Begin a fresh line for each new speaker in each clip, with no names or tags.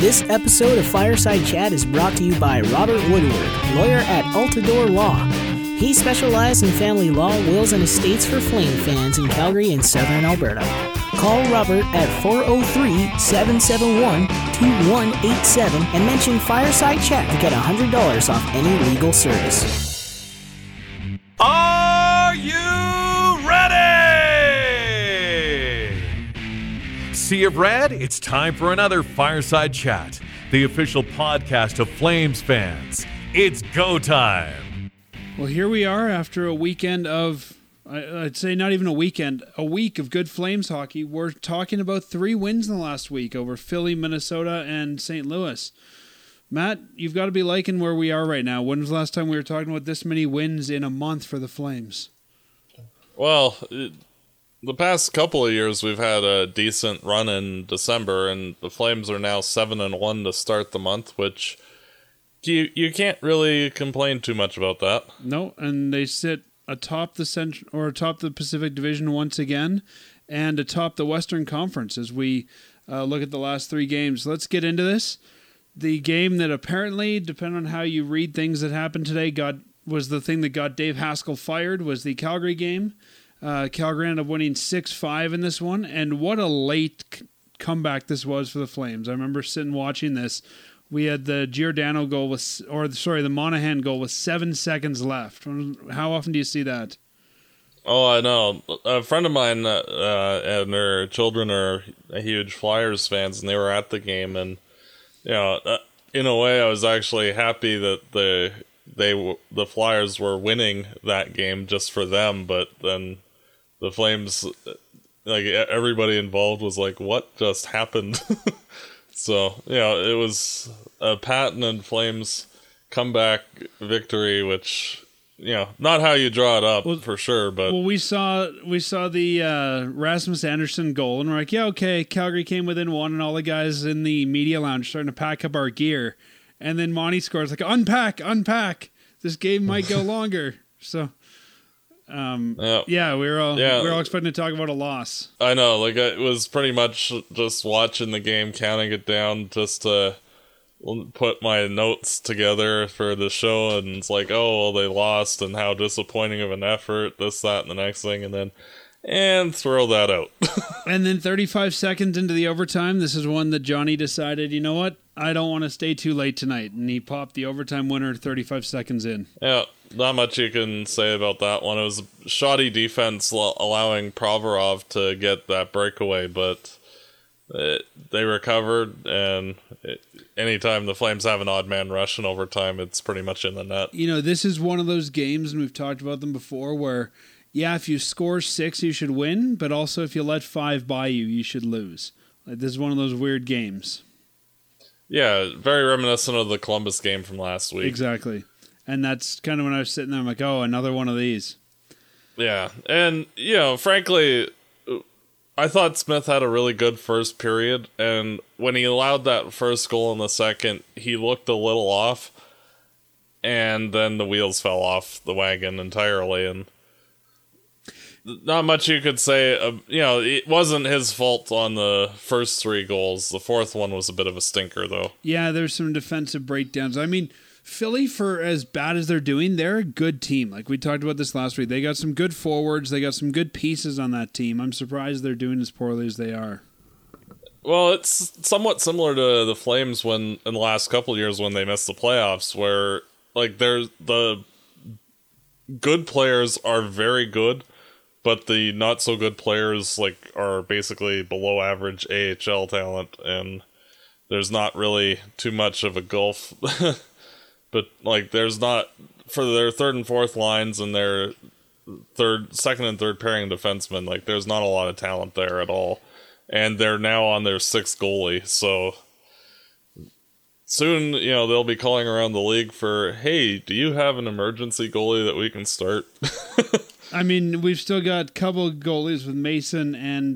This episode of Fireside Chat is brought to you by Robert Woodward, lawyer at Altador Law. He specializes in family law, wills, and estates for Flame fans in Calgary and Southern Alberta. Call Robert at 403-771-2187 and mention Fireside Chat to get $100 off any legal service.
Are you ready? Sea of Red, it's time for another Fireside Chat, the official podcast of Flames fans. It's go time.
Well, here we are after a weekend of, I'd say not even a weekend, a week of good Flames hockey. We're talking about 3 wins in the last week over Philly, Minnesota, and St. Louis. Matt, you've got to be liking where we are right now. When was the last time we were talking about this many wins in a month for the Flames?
Well, the past couple of years we've had a decent run in December, and the Flames are now 7-1 to start the month, which you can't really complain too much about that.
No, and they sit atop the Pacific Division once again, and atop the Western Conference as we look at the last 3 games. Let's get into this. The game that apparently, depending on how you read things that happened today, was the thing that got Dave Haskell fired, was the Calgary game. Calgary ended up winning 6-5 in this one, and what a late comeback this was for the Flames. I remember sitting watching this. We had the Giordano goal the Monahan goal with 7 seconds left. How often do you see that?
Oh, I know. A friend of mine and their children are huge Flyers fans, and they were at the game, and in a way, I was actually happy that the Flyers were winning that game just for them, but then the Flames, like, everybody involved was like, what just happened? So, it was a Patton and Flames comeback victory, which, not how you draw it up for sure, but...
Well, we saw the Rasmus Anderson goal, and we're like, yeah, okay, Calgary came within 1, and all the guys in the media lounge starting to pack up our gear. And then Monty scores, like, unpack. This game might go longer. So... we were all expecting to talk about a loss.
I know, like, it was pretty much just watching the game, counting it down just to put my notes together for the show, and it's like, oh, well, they lost, and how disappointing of an effort, this, that, and the next thing, and throw that out.
And then 35 seconds into the overtime, this is one that Johnny decided, you know what, I don't want to stay too late tonight, and he popped the overtime winner 35 seconds in. Yeah.
Not much you can say about that one. It was shoddy defense allowing Provorov to get that breakaway, but they recovered, and anytime the Flames have an odd man rush in overtime, it's pretty much in the net.
This is one of those games, and we've talked about them before, where, if you score 6, you should win, but also if you let 5 by you, you should lose. Like, this is one of those weird games.
Yeah, very reminiscent of the Columbus game from last week.
Exactly. And that's kind of when I was sitting there, I'm like, oh, another one of these.
Yeah, and, frankly, I thought Smith had a really good first period, and when he allowed that first goal in the second, he looked a little off, and then the wheels fell off the wagon entirely, and not much you could say. It wasn't his fault on the first 3 goals. The fourth one was a bit of a stinker, though.
Yeah, there's some defensive breakdowns. I mean... Philly, for as bad as they're doing, they're a good team. Like we talked about this last week. They got some good forwards. They got some good pieces on that team. I'm surprised they're doing as poorly as they are.
Well, it's somewhat similar to the Flames in the last couple of years when they missed the playoffs, where like the good players are very good, but the not so good players are basically below average AHL talent, and there's not really too much of a gulf. But there's not, for their third and fourth lines and their second and third pairing defensemen, there's not a lot of talent there at all. And they're now on their 6th goalie, so soon, they'll be calling around the league for, hey, do you have an emergency goalie that we can start?
I mean, we've still got a couple of goalies with Mason and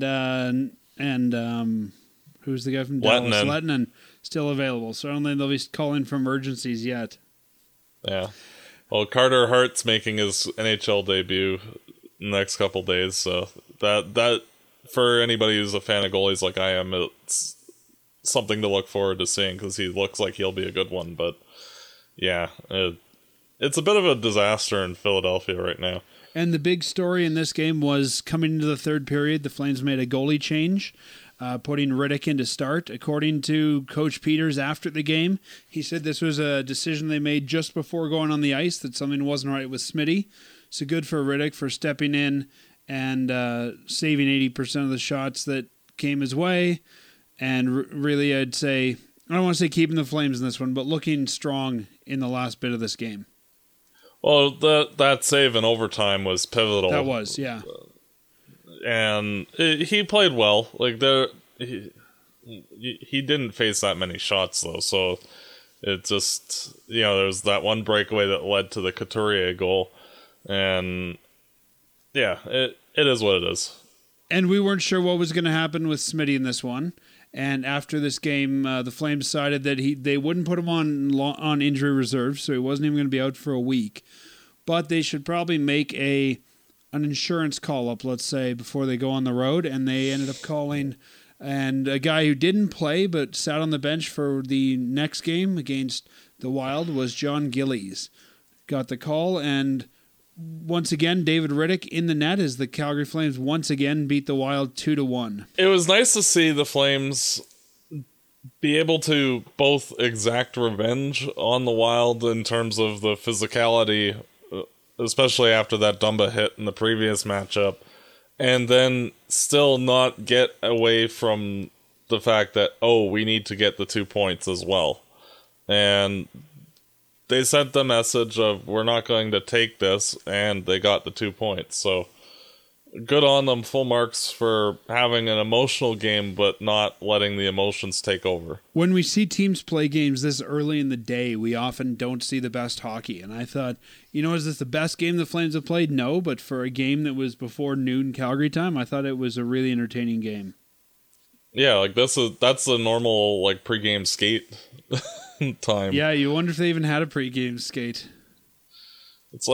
who's the guy from Dallas? Lettinen still available, so I don't think they'll be calling for emergencies yet.
Yeah. Well, Carter Hart's making his NHL debut in the next couple days, so that for anybody who's a fan of goalies like I am, it's something to look forward to seeing because he looks like he'll be a good one. But yeah, it's a bit of a disaster in Philadelphia right now.
And the big story in this game was coming into the third period, the Flames made a goalie change, putting Riddick in to start. According to Coach Peters after the game, he said this was a decision they made just before going on the ice, that something wasn't right with Smitty. So good for Riddick for stepping in and saving 80% of the shots that came his way. And really, I'd say, I don't want to say keeping the Flames in this one, but looking strong in the last bit of this game.
Well, that save in overtime was pivotal.
That was, yeah.
And he played well. Like he didn't face that many shots though, so it just, there was that one breakaway that led to the Couturier goal, and yeah, it is what it is.
And we weren't sure what was going to happen with Smitty in this one. And after this game, the Flames decided that they wouldn't put him on injury reserve, so he wasn't even going to be out for a week. But they should probably make an insurance call-up, let's say, before they go on the road. And they ended up calling, and a guy who didn't play but sat on the bench for the next game against the Wild was John Gillies. Got the call, and once again, David Riddick in the net as the Calgary Flames once again beat the Wild 2-1.
It was nice to see the Flames be able to both exact revenge on the Wild in terms of the physicality, especially after that Dumba hit in the previous matchup, and then still not get away from the fact that, we need to get the 2 points as well. And they sent the message of, we're not going to take this, and they got the 2 points. So good on them, full marks for having an emotional game, but not letting the emotions take over.
When we see teams play games this early in the day, we often don't see the best hockey. And I thought, is this the best game the Flames have played? No, but for a game that was before noon Calgary time, I thought it was a really entertaining game.
Yeah, that's the normal pregame skate time.
Yeah, you wonder if they even had a pregame skate.
It's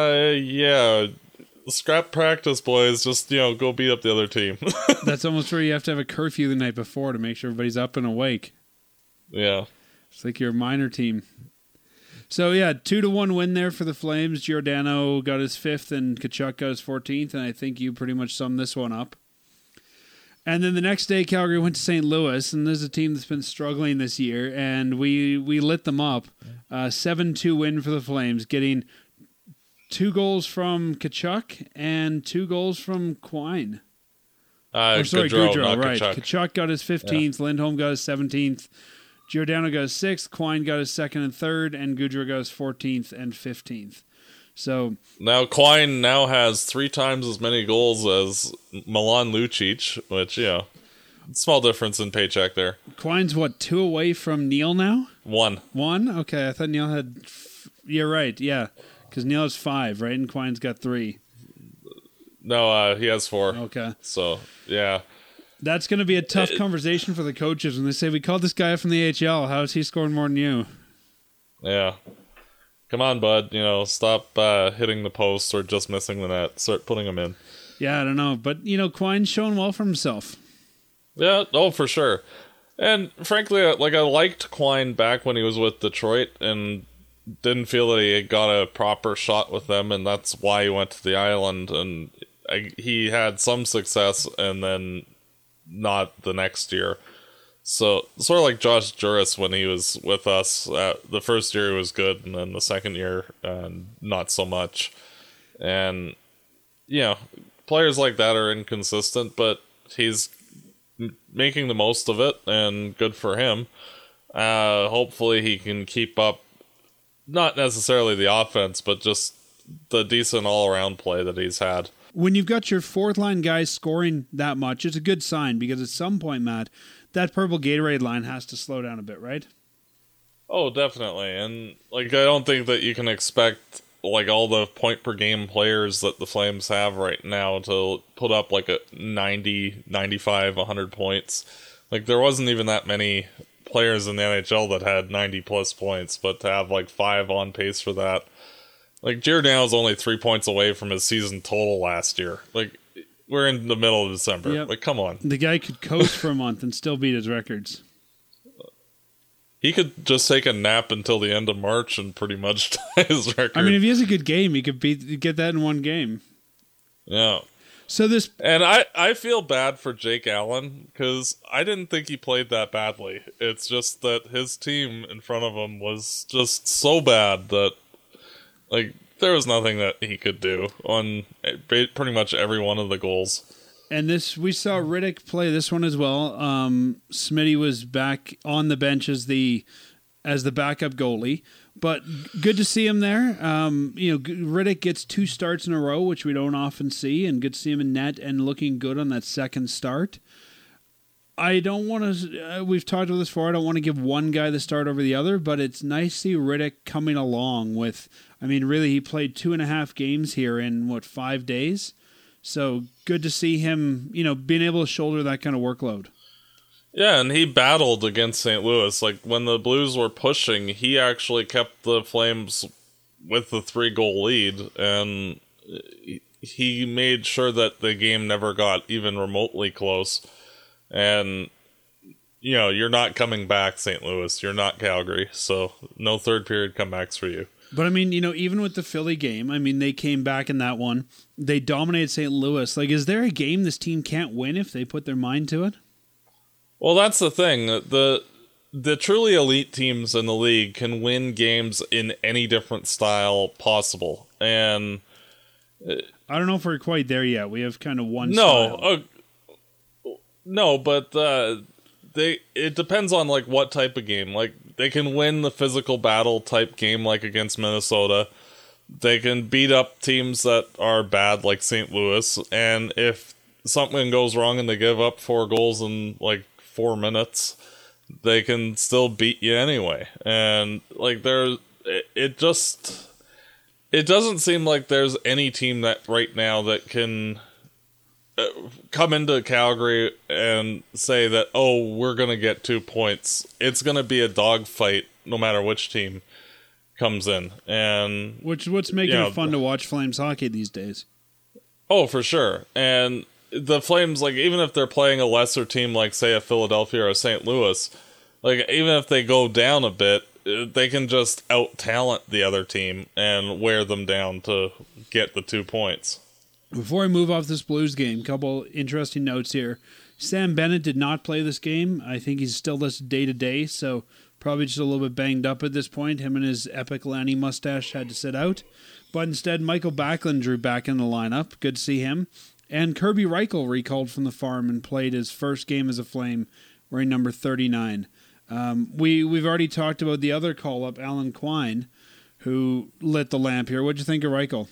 yeah. Scrap practice, boys. Just, go beat up the other team.
That's almost where you have to have a curfew the night before to make sure everybody's up and awake.
Yeah.
It's like your minor team. So, yeah, 2-1 win there for the Flames. Giordano got his 5th and Tkachuk got his 14th, and I think you pretty much summed this one up. And then the next day, Calgary went to St. Louis, and there's a team that's been struggling this year, and we lit them up. 7-2 win for the Flames, getting 2 goals from Tkachuk and 2 goals from Quine. Gaudreau, right. Tkachuk got his 15th, yeah. Lindholm got his 17th, Giordano got his 6th, Quine got his 2nd and 3rd, and Gaudreau got his 14th and 15th. So
now Quine has 3 times as many goals as Milan Lucic, which, small difference in paycheck there.
Quine's 2 away from Neil now?
1.
1? Okay, I thought Neil had... You're right, yeah. Because Neil has 5, right? And Quine's got 3.
No, he has 4.
Okay.
So, yeah.
That's going to be a tough conversation for the coaches when they say, we called this guy up from the AHL. How is he scoring more than you?
Yeah. Come on, bud. Stop hitting the post or just missing the net. Start putting them in.
Yeah, I don't know. But, Quine's showing well for himself.
Yeah, for sure. And frankly, I liked Quine back when he was with Detroit and didn't feel that he got a proper shot with them, and that's why he went to the island. And he had some success and then not the next year. So, sort of like Josh Juris when he was with us. The first year he was good, and then the second year, not so much. And, players like that are inconsistent, but he's making the most of it, and good for him. Hopefully he can keep up, not necessarily the offense, but just the decent all-around play that he's had.
When you've got your fourth-line guys scoring that much, it's a good sign, because at some point, Matt, that purple Gatorade line has to slow down a bit, right?
Oh, definitely. And I don't think that you can expect all the point per game players that the Flames have right now to put up a 90, 95, 100 points. There wasn't even that many players in the NHL that had 90 plus points, but to have 5 on pace for that. Giordano's only 3 points away from his season total last year. We're in the middle of December. Yep. Come on.
The guy could coast for a month and still beat his records.
he could just take a nap until the end of March and pretty much tie his record.
I mean, if he has a good game, he could get that in one game.
Yeah.
So this,
and I feel bad for Jake Allen because I didn't think he played that badly. It's just that his team in front of him was just so bad that like there was nothing that he could do on pretty much every one of the goals.
And this, we saw Riddick play this one as well. Smitty was back on the bench as the backup goalie, but good to see him there. Riddick gets 2 starts in a row, which we don't often see, and good to see him in net and looking good on that second start. I don't want to, we've talked about this before, I don't want to give one guy the start over the other, but it's nice to see Riddick coming along with, I mean, really, he played 2.5 games here in, 5 days? So good to see him, being able to shoulder that kind of workload.
Yeah, and he battled against St. Louis. Like, when the Blues were pushing, he actually kept the Flames with the 3-goal lead, and he made sure that the game never got even remotely close. And, you're not coming back, St. Louis. You're not Calgary, so no third period comebacks for you.
But, I mean, even with the Philly game, I mean, they came back in that one. They dominated St. Louis. Like, is there a game this team can't win if they put their mind to it?
Well, that's the thing. The truly elite teams in the league can win games in any different style possible. And
I don't know if we're quite there yet. We have kind of one style.
No, but it depends on, like, what type of game. Like, they can win the physical battle type game like against Minnesota. They can beat up teams that are bad like St. Louis. And if something goes wrong and they give up 4 goals in like 4 minutes, they can still beat you anyway. And like it doesn't seem like there's any team that right now that can come into Calgary and say that, oh, we're going to get 2 points. It's going to be a dogfight no matter which team comes in. And
what's making it fun to watch Flames hockey these days.
Oh, for sure. And the Flames, like, even if they're playing a lesser team like, say, a Philadelphia or a St. Louis, like, even if they go down a bit, they can just out-talent the other team and wear them down to get the 2 points.
Before I move off this Blues game, couple interesting notes here. Sam Bennett did not play this game. I think he's still listed day-to-day, so probably just a little bit banged up at this point. Him and his epic Lanny mustache had to sit out. But instead, Michael Backlund drew back in the lineup. Good to see him. And Kirby Reichel recalled from the farm and played his first game as a Flame, wearing number 39. We've already talked about the other call-up, Alan Quine, who lit the lamp here. What'd you think of Reichel?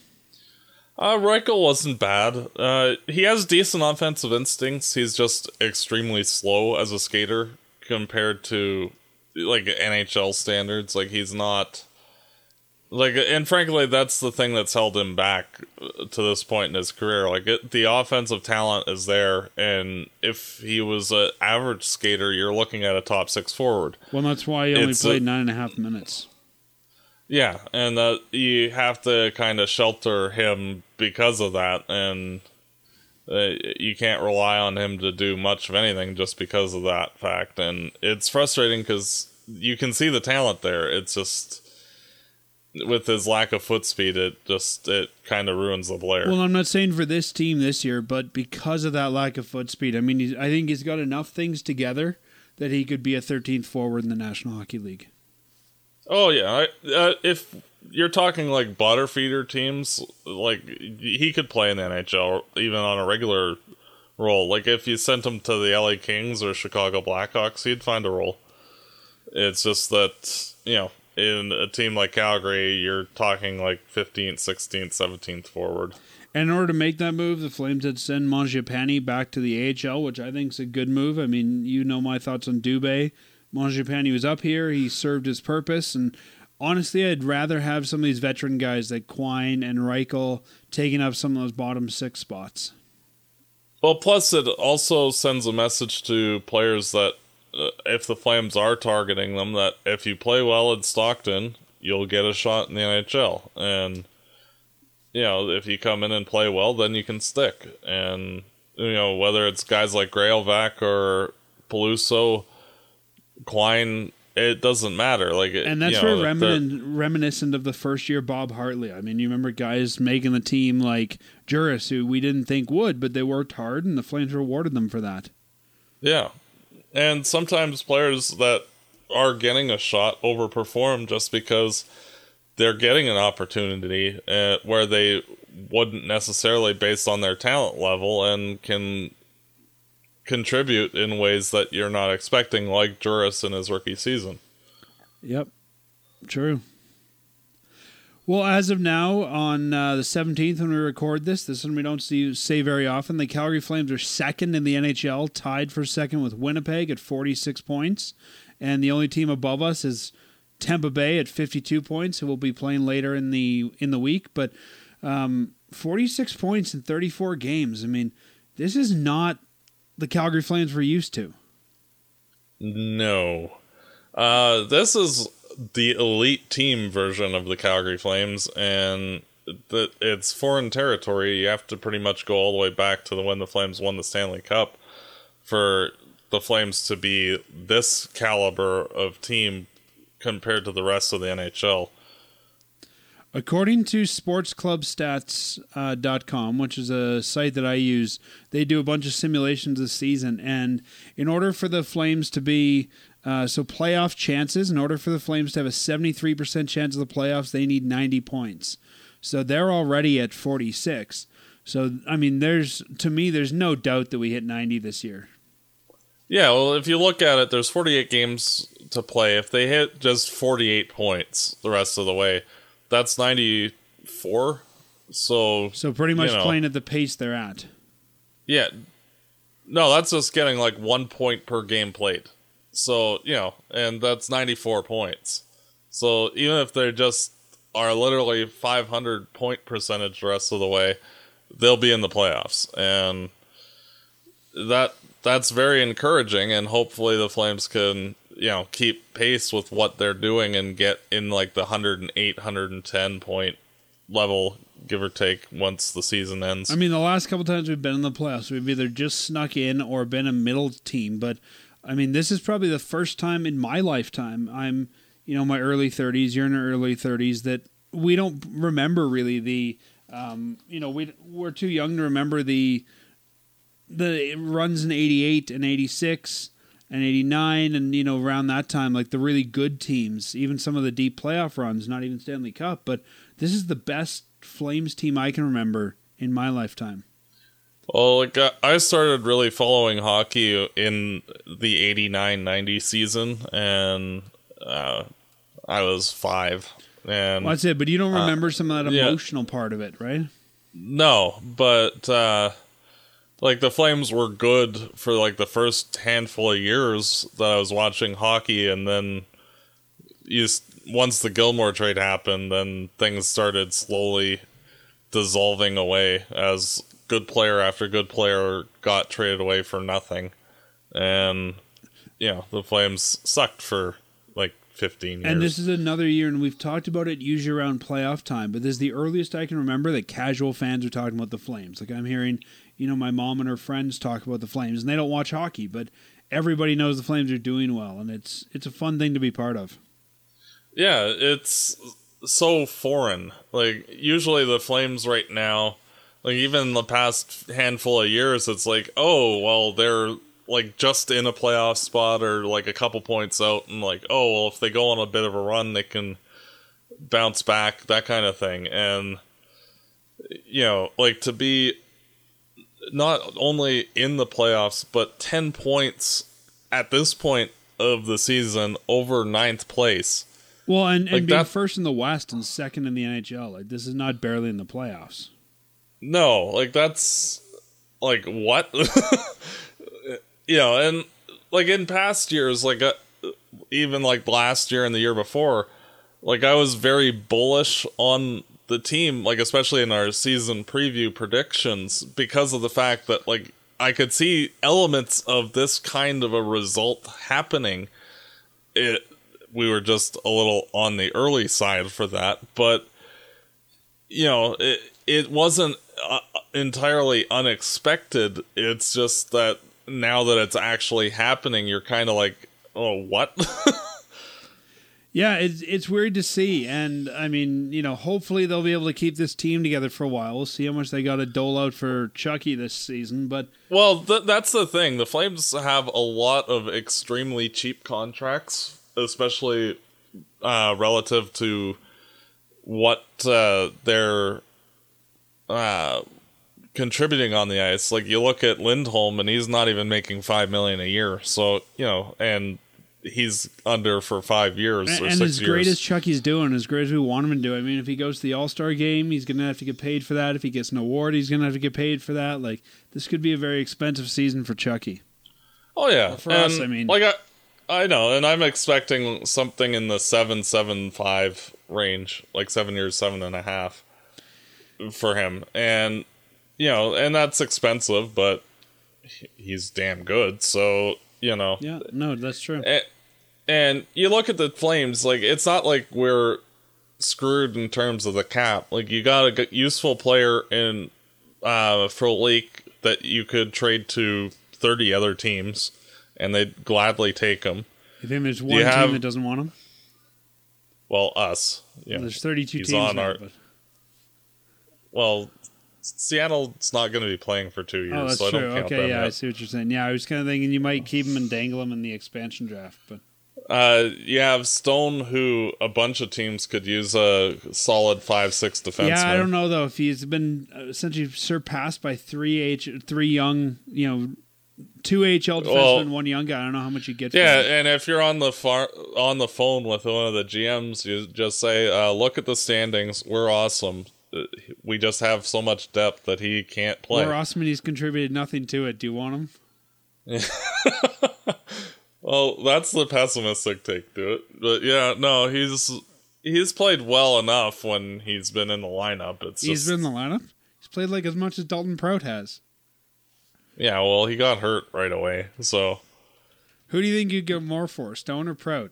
Reichel wasn't bad. He has decent offensive instincts. He's just extremely slow as a skater compared to like NHL standards. Like, he's not like, and frankly, that's the thing that's held him back to this point in his career. Like, the offensive talent is there, and if he was an average skater, you're looking at a top 6 forward.
Well, that's why he only played 9.5 minutes.
Yeah, and you have to kind of shelter him because of that, and you can't rely on him to do much of anything just because of that fact. And it's frustrating because you can see the talent there. It's just, with his lack of foot speed, it kind of ruins the player.
Well, I'm not saying for this team this year, but because of that lack of foot speed, I mean, I think he's got enough things together that he could be a 13th forward in the National Hockey League.
Oh, yeah. If you're talking like bottom feeder teams, like, he could play in the NHL even on a regular role. Like, if you sent him to the LA Kings or Chicago Blackhawks, he'd find a role. It's just that, in a team like Calgary, you're talking like 15th, 16th, 17th forward.
And in order to make that move, the Flames had sent Mangiapane back to the AHL, which I think is a good move. I mean, my thoughts on Dubé. Mangiapane was up here. He served his purpose. And honestly, I'd rather have some of these veteran guys like Quine and Reichel taking up some of those bottom 6 spots.
Well, plus it also sends a message to players that if the Flames are targeting them, that if you play well in Stockton, you'll get a shot in the NHL. And, if you come in and play well, then you can stick. And, whether it's guys like Grailvac or Peluso, Quine, it doesn't matter. Like,
and that's very reminiscent of the first year Bob Hartley. I mean, you remember guys making the team like Juris, who we didn't think would, but they worked hard, and the Flames rewarded them for that.
Yeah, and sometimes players that are getting a shot overperform just because they're getting an opportunity where they wouldn't necessarily based on their talent level, and can contribute in ways that you're not expecting, like Juris in his rookie season.
Yep, true. Well, as of now, on the 17th, when we record this one we don't say very often, the Calgary Flames are second in the NHL, tied for second with Winnipeg at 46 points. And the only team above us is Tampa Bay at 52 points, who will be playing later in the week. But 46 points in 34 games. I mean, this is not the Calgary Flames we're used to.
No. This is the elite team version of the Calgary Flames, and it's foreign territory. You have to pretty much go all the way back to when the Flames won the Stanley Cup for the Flames to be this caliber of team compared to the rest of the NHL.
According to sportsclubstats.com, which is a site that I use, they do a bunch of simulations this season, and in order for the Flames to be playoff chances, in order for the Flames to have a 73% chance of the playoffs, they need 90 points. So they're already at 46. So, I mean, there's no doubt that we hit 90 this year.
Yeah, well, if you look at it, there's 48 games to play. If they hit just 48 points the rest of the way, that's 94. So
pretty much playing at the pace they're at.
Yeah. No, that's just getting like 1 point per game played. So, and that's 94 points. So even if they just are literally 500 point percentage the rest of the way, they'll be in the playoffs. And that's very encouraging, and hopefully the Flames can, keep pace with what they're doing and get in like the 108, 110 point level, give or take, once the season ends.
I mean, the last couple times we've been in the playoffs, we've either just snuck in or been a middle team. But, I mean, this is probably the first time in my lifetime, I'm, my early 30s, you're in our early 30s, that we don't remember really the, we're too young to remember the runs in 88 and 86 and 89 and, around that time, like the really good teams, even some of the deep playoff runs, not even Stanley Cup. But this is the best Flames team I can remember in my lifetime.
Well, I started really following hockey in the 89-90 season, and I was 5. And
well, that's it, but you don't remember some of that emotional part of it, right?
No, but the Flames were good for like the first handful of years that I was watching hockey, and then once the Gilmore trade happened, then things started slowly dissolving away as good player after good player got traded away for nothing. And, the Flames sucked for like 15 years.
And this is another year, and we've talked about it usually around playoff time, but this is the earliest I can remember that casual fans are talking about the Flames. Like I'm hearing, my mom and her friends talk about the Flames, and they don't watch hockey, but everybody knows the Flames are doing well, and it's a fun thing to be part of.
Yeah, it's so foreign. Like, usually the Flames right now, like even the past handful of years, it's like, oh, well, they're like just in a playoff spot or like a couple points out, and like, oh, well, if they go on a bit of a run, they can bounce back, that kind of thing. And, like to be not only in the playoffs, but 10 points at this point of the season over 9th place.
Well, and like being first in the West and second in the NHL. Like, this is not barely in the playoffs.
No, like that's like what? And like in past years, like even like last year and the year before, like I was very bullish on the team, like especially in our season preview predictions, because of the fact that like I could see elements of this kind of a result happening. We were just a little on the early side for that, but it wasn't entirely unexpected. It's just that now that it's actually happening, you're kind of like, oh, what?
Yeah, it's weird to see, and I mean, hopefully they'll be able to keep this team together for a while. We'll see how much they got to dole out for Chucky this season, but
well, that's the thing. The Flames have a lot of extremely cheap contracts, especially relative to what they're contributing on the ice. Like, you look at Lindholm, and he's not even making $5 million a year. So and he's under for 5 years or 6 years.
And as great as Chucky's doing, as great as we want him to do, I mean, if he goes to the All-Star game, he's going to have to get paid for that. If he gets an award, he's going to have to get paid for that. Like, this could be a very expensive season for Chucky.
Oh, yeah.
For us, I mean.
Like, I know, and I'm expecting something in the 7.75 range, like 7 years, 7.5 for him. And, and that's expensive, but he's damn good, so...
Yeah, no, that's true.
And you look at the Flames, like, it's not like we're screwed in terms of the cap. Like, you got a useful player in Frolik that you could trade to 30 other teams, and they'd gladly take him.
You think there's one team that doesn't want him?
Well, us. Yeah.
Well, there's 32
He's
teams
on
now,
Well, Seattle's not going to be playing for 2 years,
oh, that's
so I
true.
don't count
Okay,
them
yeah,
yet.
I see what you're saying. Yeah, I was kind of thinking you might keep him and dangle him in the expansion draft, but
you have Stone, who a bunch of teams could use a solid 5'6" defenseman.
yeah, I don't know though if he's been essentially surpassed by three young, 2 AHL defensemen, one young guy. I don't know how much you get.
Yeah,
for him.
and if you're on the phone with one of the GMs, you just say, "Look at the standings. We're awesome. We just have so much depth that he can't play."
We're awesome, and he's contributed nothing to it. Do you want him?
Well, that's the pessimistic take to it. But yeah, no, he's played well enough when he's been in the lineup.
He's been in the lineup. He's played like as much as Dalton Prout has.
Yeah, well, he got hurt right away. So
who do you think you'd go more for, Stone or Prout?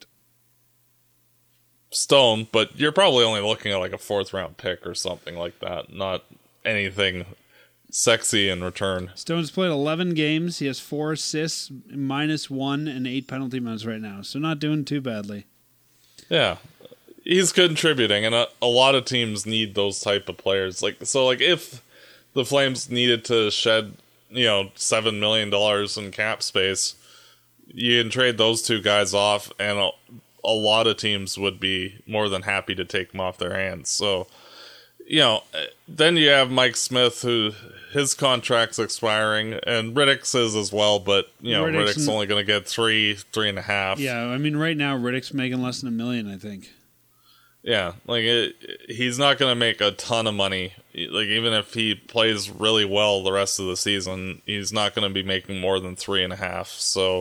Stone, but you're probably only looking at like a 4th round pick or something like that. Not anything sexy in return.
Stone's played 11 games. He has 4 assists, -1, and 8 penalty minutes right now. So not doing too badly.
Yeah, he's contributing, and a lot of teams need those type of players. Like if the Flames needed to shed, $7 million in cap space, you can trade those two guys off, and a lot of teams would be more than happy to take them off their hands. So, then you have Mike Smith, who his contract's expiring, and Riddick's is as well, but, Riddick's only going to get 3.5.
Yeah, I mean, right now, Riddick's making less than $1 million, I think.
Yeah, like, he's not going to make a ton of money. Like, even if he plays really well the rest of the season, he's not going to be making more than 3.5. So,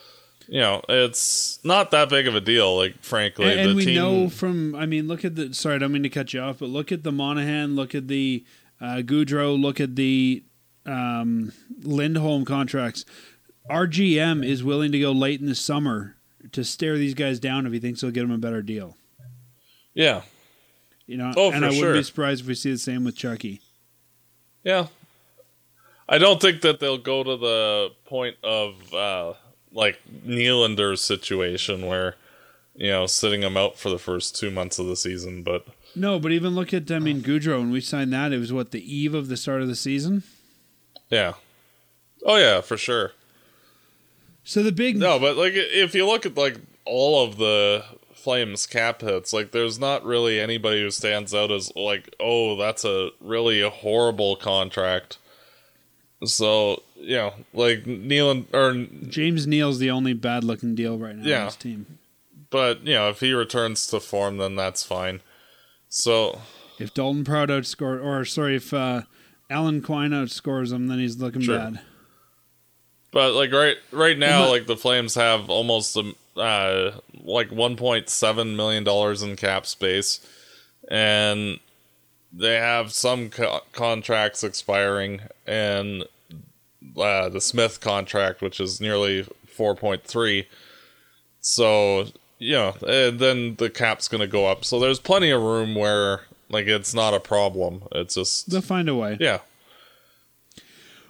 it's not that big of a deal, like, frankly.
And we know from, I mean, look at the, sorry, I don't mean to cut you off, but look at the Monahan, look at the Goudreau, look at the Lindholm contracts. Our GM is willing to go late in the summer to stare these guys down if he thinks he'll get them a better deal.
Yeah.
And I
sure.
wouldn't be surprised if we see the same with Chucky.
Yeah. I don't think that they'll go to the point of, like, Nylander's situation where, sitting him out for the first 2 months of the season, but...
No, but even look at, Goudreau, when we signed that, it was, the eve of the start of the season?
Yeah. Oh, yeah, for sure.
So the big...
No, but, like, if you look at, like, all of the Flames cap hits, like, there's not really anybody who stands out as, like, oh, that's a really horrible contract. So, like,
James Neal's the only bad-looking deal right now on his team.
But, if he returns to form, then that's fine. So...
If Dalton Prout if Alan Quine outscores him, then he's looking bad.
But, like, right now, like, the Flames have almost, like, $1.7 million in cap space. And they have some contracts expiring, and the Smith contract, which is nearly 4.3. So, and then the cap's going to go up. So there's plenty of room where, like, it's not a problem. It's just...
They'll find a way.
Yeah.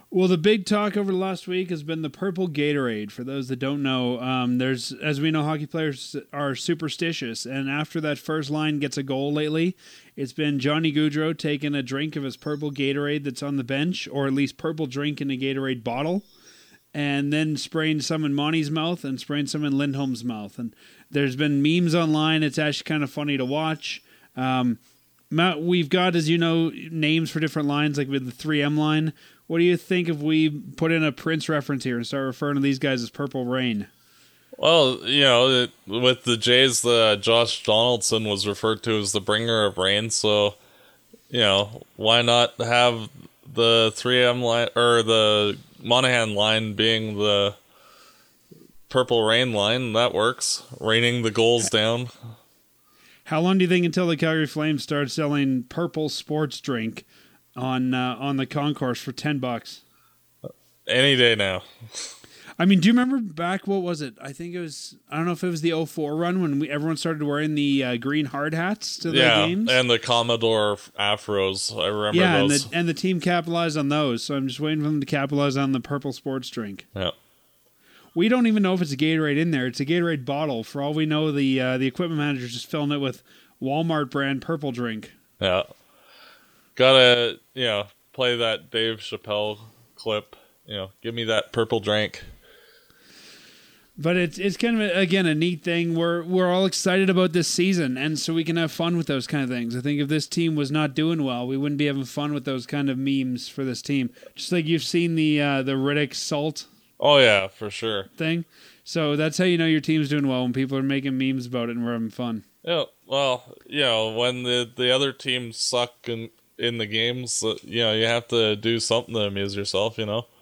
Well, the big talk over the last week has been the purple Gatorade. For those that don't know, there's, as we know, hockey players are superstitious, and after that first line gets a goal lately, it's been Johnny Gaudreau taking a drink of his purple Gatorade that's on the bench, or at least purple drink in a Gatorade bottle, and then spraying some in Monty's mouth and spraying some in Lindholm's mouth. And there's been memes online. It's actually kind of funny to watch. Matt, we've got, as you know, names for different lines, like with the 3M line. What do you think if we put in a Prince reference here and start referring to these guys as Purple Rain?
Well, with the Jays, Josh Donaldson was referred to as the bringer of rain, so, why not have the 3M line, or the Monahan line being the Purple Rain line? That works. Raining the goals down.
How long do you think until the Calgary Flames start selling purple sports drink on the concourse for $10?
Any day now.
I mean, do you remember back, what was it? I think it was, I don't know if it was the 04 run when everyone started wearing the green hard hats to the games?
Yeah, and the Commodore afros. I remember those.
And the team capitalized on those, so I'm just waiting for them to capitalize on the purple sports drink.
Yeah.
We don't even know if it's a Gatorade in there. It's a Gatorade bottle. For all we know, the equipment manager's just filling it with Walmart brand purple drink.
Yeah. Gotta, play that Dave Chappelle clip. Give me that purple drink.
But it's kind of, again, a neat thing. We're all excited about this season, and so we can have fun with those kind of things. I think if this team was not doing well, we wouldn't be having fun with those kind of memes for this team. Just like you've seen the Riddick salt.
Oh, yeah, for sure.
Thing. So that's how you know your team's doing well, when people are making memes about it and we're having fun.
Yeah, well, when the other teams suck in the games, you have to do something to amuse yourself,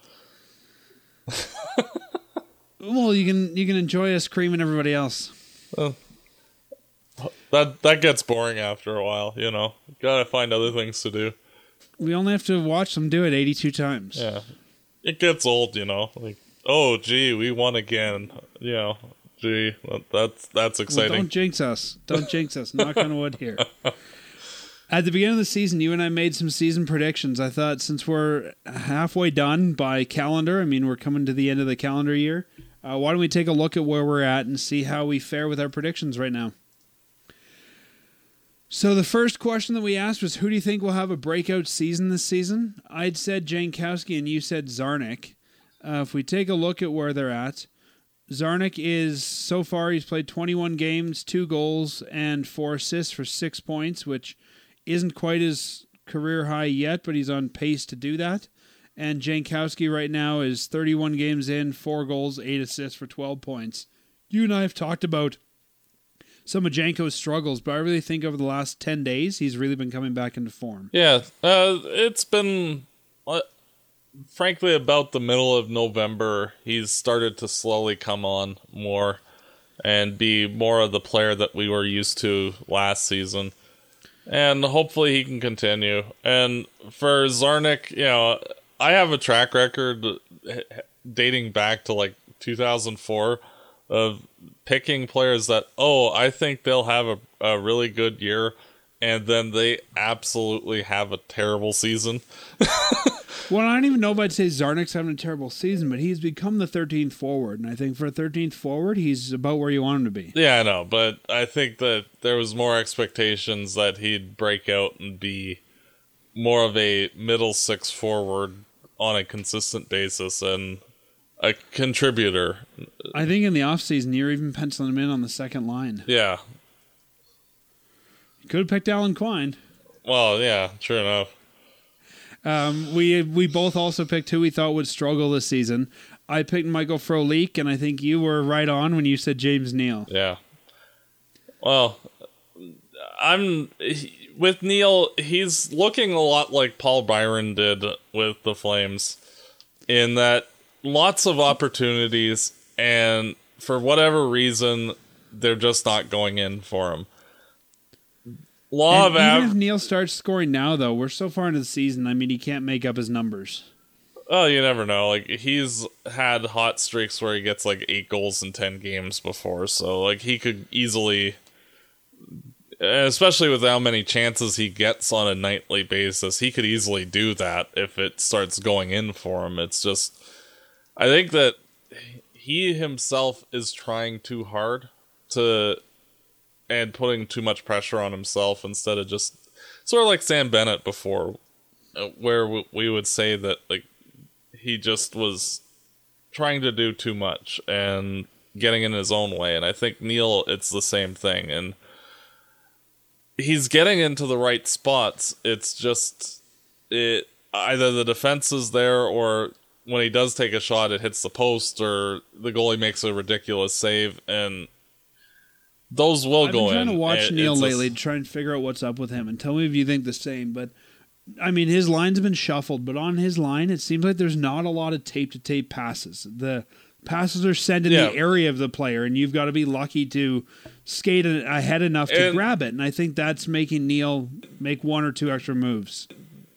Well, you can enjoy us creaming everybody else.
That gets boring after a while, Gotta find other things to do.
We only have to watch them do it 82 times.
Yeah. It gets old, like, oh, gee, we won again. Gee, that's exciting.
Well, don't jinx us. Don't jinx us. Knock on wood here. At the beginning of the season, you and I made some season predictions. I thought since we're halfway done by calendar, we're coming to the end of the calendar year, why don't we take a look at where we're at and see how we fare with our predictions right now? So the first question that we asked was, who do you think will have a breakout season this season? I'd said Jankowski and you said Zarnik. If we take a look at where they're at, Zarnik is, so far, he's played 21 games, 2 goals, and 4 assists for 6 points, which isn't quite his career high yet, but he's on pace to do that. And Jankowski right now is 31 games in, 4 goals, 8 assists for 12 points. You and I have talked about some of Janko's struggles, but I really think over the last 10 days, he's really been coming back into form.
Yeah, it's been, frankly, about the middle of November, he's started to slowly come on more and be more of the player that we were used to last season. And hopefully he can continue. And for Zarnik, I have a track record dating back to 2004 of picking players that, I think they'll have a really good year, and then they absolutely have a terrible season.
Well, I don't even know if I'd say Zarnik's having a terrible season, but he's become the 13th forward, and I think for a 13th forward, he's about where you want him to be.
Yeah, I know, but I think that there was more expectations that he'd break out and be more of a middle 6 forward on a consistent basis and a contributor.
I think in the offseason, you're even penciling him in on the second line.
Yeah.
You could have picked Alan Quine.
Well, yeah, true enough.
We both also picked who we thought would struggle this season. I picked Michael Frolik, and I think you were right on when you said James Neal.
Yeah. Well, with Neal, he's looking a lot like Paul Byron did with the Flames, in that lots of opportunities, and for whatever reason, they're just not going in for him.
Even if Neal starts scoring now, though, we're so far into the season, he can't make up his numbers.
Oh, you never know. He's had hot streaks where he gets 8 goals in 10 games before, so he could easily especially with how many chances he gets on a nightly basis, he could easily do that if it starts going in for him. It's just, I think that he himself is trying too hard and putting too much pressure on himself instead of just sort of like Sam Bennett before, where we would say that like he just was trying to do too much and getting in his own way. And I think Neil, it's the same thing. And he's getting into the right spots. It's just either the defense is there, or when he does take a shot, it hits the post, or the goalie makes a ridiculous save, and those will go in.
I've been trying to watch Neil lately to try and figure out what's up with him, and tell me if you think the same. But I mean, his lines have been shuffled, but on his line, it seems like there's not a lot of tape-to-tape passes. The passes are sent in the area of the player, and you've got to be lucky to skate ahead enough to grab it. And I think that's making Neil make one or two extra moves.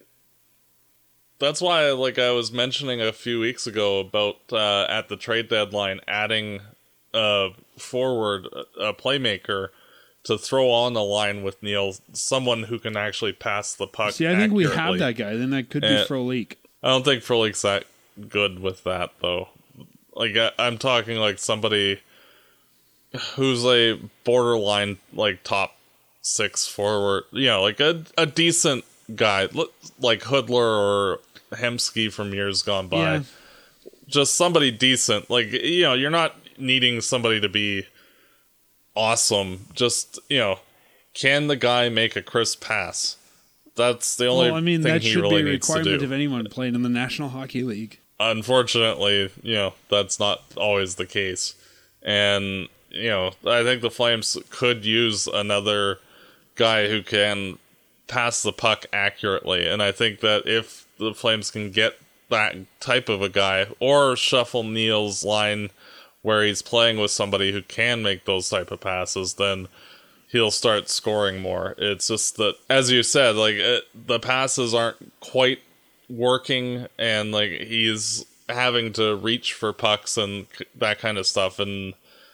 That's why, like I was mentioning a few weeks ago about at the trade deadline, adding forward a playmaker to throw on the line with Neil, someone who can actually pass the puck.
See, I think we have that guy. Then that could be Frolik.
I don't think Frolik's that good with that, though. Like, I'm talking like somebody who's a borderline, like, top six forward. You know, like a decent guy, like Hoodler or Hemsky from years gone by. Yeah. Just somebody decent. Like, you know, you're not needing somebody to be awesome. Just, you know, can the guy make a crisp pass? That's the only thing
that
he
should
really
be a
needs to do.
requirement of anyone playing in the National Hockey League.
Unfortunately, you know, that's not always the case. And, you know, I think the Flames could use another guy who can pass the puck accurately. And I think that if the Flames can get that type of a guy, or shuffle Neil's line where he's playing with somebody who can make those type of passes, then he'll start scoring more. It's just that, as you said, like the passes aren't quite working, and like he's having to reach for pucks and that kind of stuff. And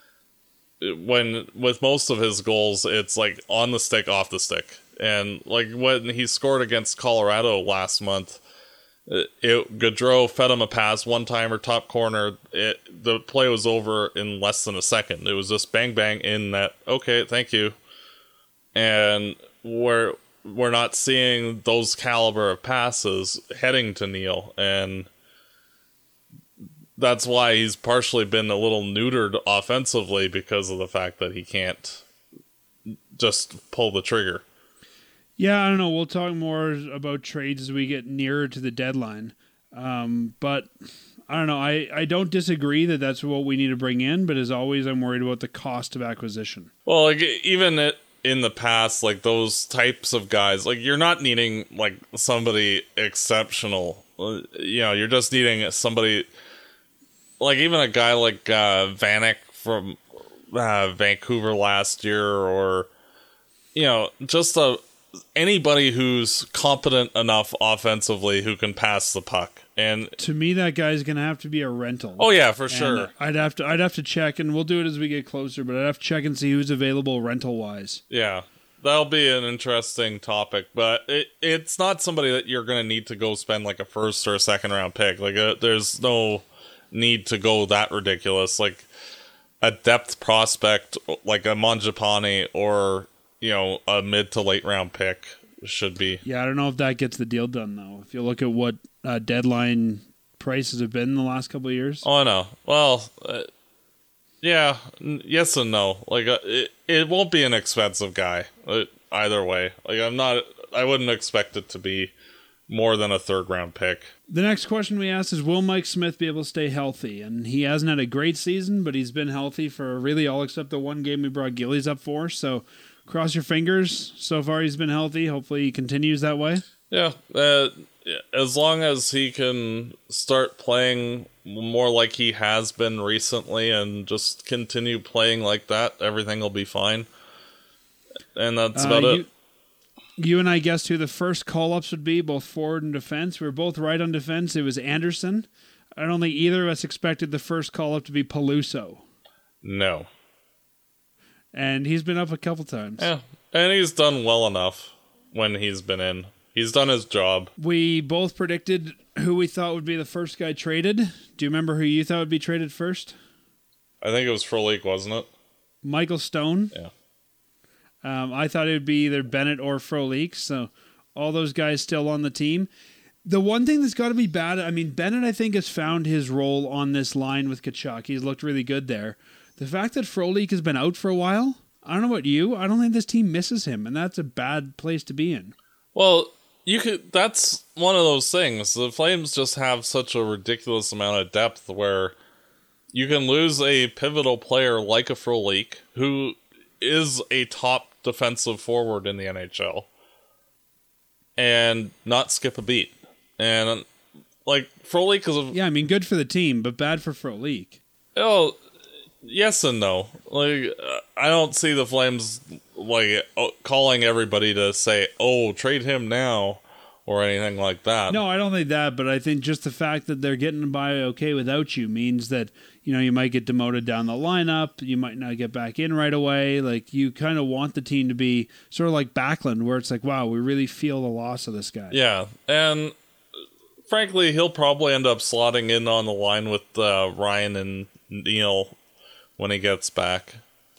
when with most of his goals, it's like on the stick, off the stick. And like when he scored against Colorado last month, Gaudreau fed him a pass, one-timer, top corner. The play was over in less than a second. It was just bang, bang in that. Okay, thank you. And we're not seeing those caliber of passes heading to Neil, and that's why he's partially been a little neutered offensively, because of the fact that he can't just pull the trigger.
Yeah, I don't know. We'll talk more about trades as we get nearer to the deadline. But I don't know. I don't disagree that that's what we need to bring in, but as always, I'm worried about the cost of acquisition.
Well, like even in the past, like those types of guys, like you're not needing like somebody exceptional. You know, you're just needing somebody like even a guy like Vanek from Vancouver last year, or you know, just anybody who's competent enough offensively who can pass the puck. And
to me, that guy's going to have to be a rental.
Oh yeah, for sure.
I'd have to check, and we'll do it as we get closer, but I'd have to check and see who's available rental wise.
Yeah, that'll be an interesting topic, but it's not somebody that you're going to need to go spend like a first or a second round pick. Like there's no need to go that ridiculous. Like a depth prospect like a Mangiapane, or you know, a mid to late round pick should be.
Yeah, I don't know if that gets the deal done, though. If you look at what deadline prices have been in the last couple of years.
Oh, I know. Well, yeah, yes and no. Like, it won't be an expensive guy either way. Like, I wouldn't expect it to be more than a third round pick.
The next question we asked is, will Mike Smith be able to stay healthy? And he hasn't had a great season, but he's been healthy for really all except the one game we brought Gillies up for, so cross your fingers. So far, he's been healthy. Hopefully, he continues that way.
Yeah. As long as he can start playing more like he has been recently and just continue playing like that, everything will be fine. And that's about it.
You and I guessed who the first call-ups would be, both forward and defense. We were both right on defense. It was Anderson. I don't think either of us expected the first call-up to be Peluso.
No.
And he's been up a couple times.
Yeah, And he's done well enough when he's been in. He's done his job.
We both predicted who we thought would be the first guy traded. Do you remember who you thought would be traded first?
I think it was Frolik, wasn't it?
Michael Stone.
Yeah.
I thought it would be either Bennett or Frolik, so all those guys still on the team. The one thing that's got to be bad, I mean, Bennett, I think, has found his role on this line with Tkachuk. He's looked really good there. The fact that Frolik has been out for a while, I don't know about you, I don't think this team misses him, and that's a bad place to be in.
Well, that's one of those things. The Flames just have such a ridiculous amount of depth where you can lose a pivotal player like a Frolik, who is a top defensive forward in the NHL, and not skip a beat. And, like, Frolik is
Yeah, I mean, good for the team, but bad for Frolik.
Oh, yes and no. Like, I don't see the Flames, like, calling everybody to say, oh, trade him now, or anything like that.
No, I don't think that, but I think just the fact that they're getting by okay without you means that, you know, you might get demoted down the lineup, you might not get back in right away. Like, you kind of want the team to be sort of like Backlund, where it's like, wow, we really feel the loss of this guy.
Yeah, and frankly, he'll probably end up slotting in on the line with Ryan and Neil when he gets back.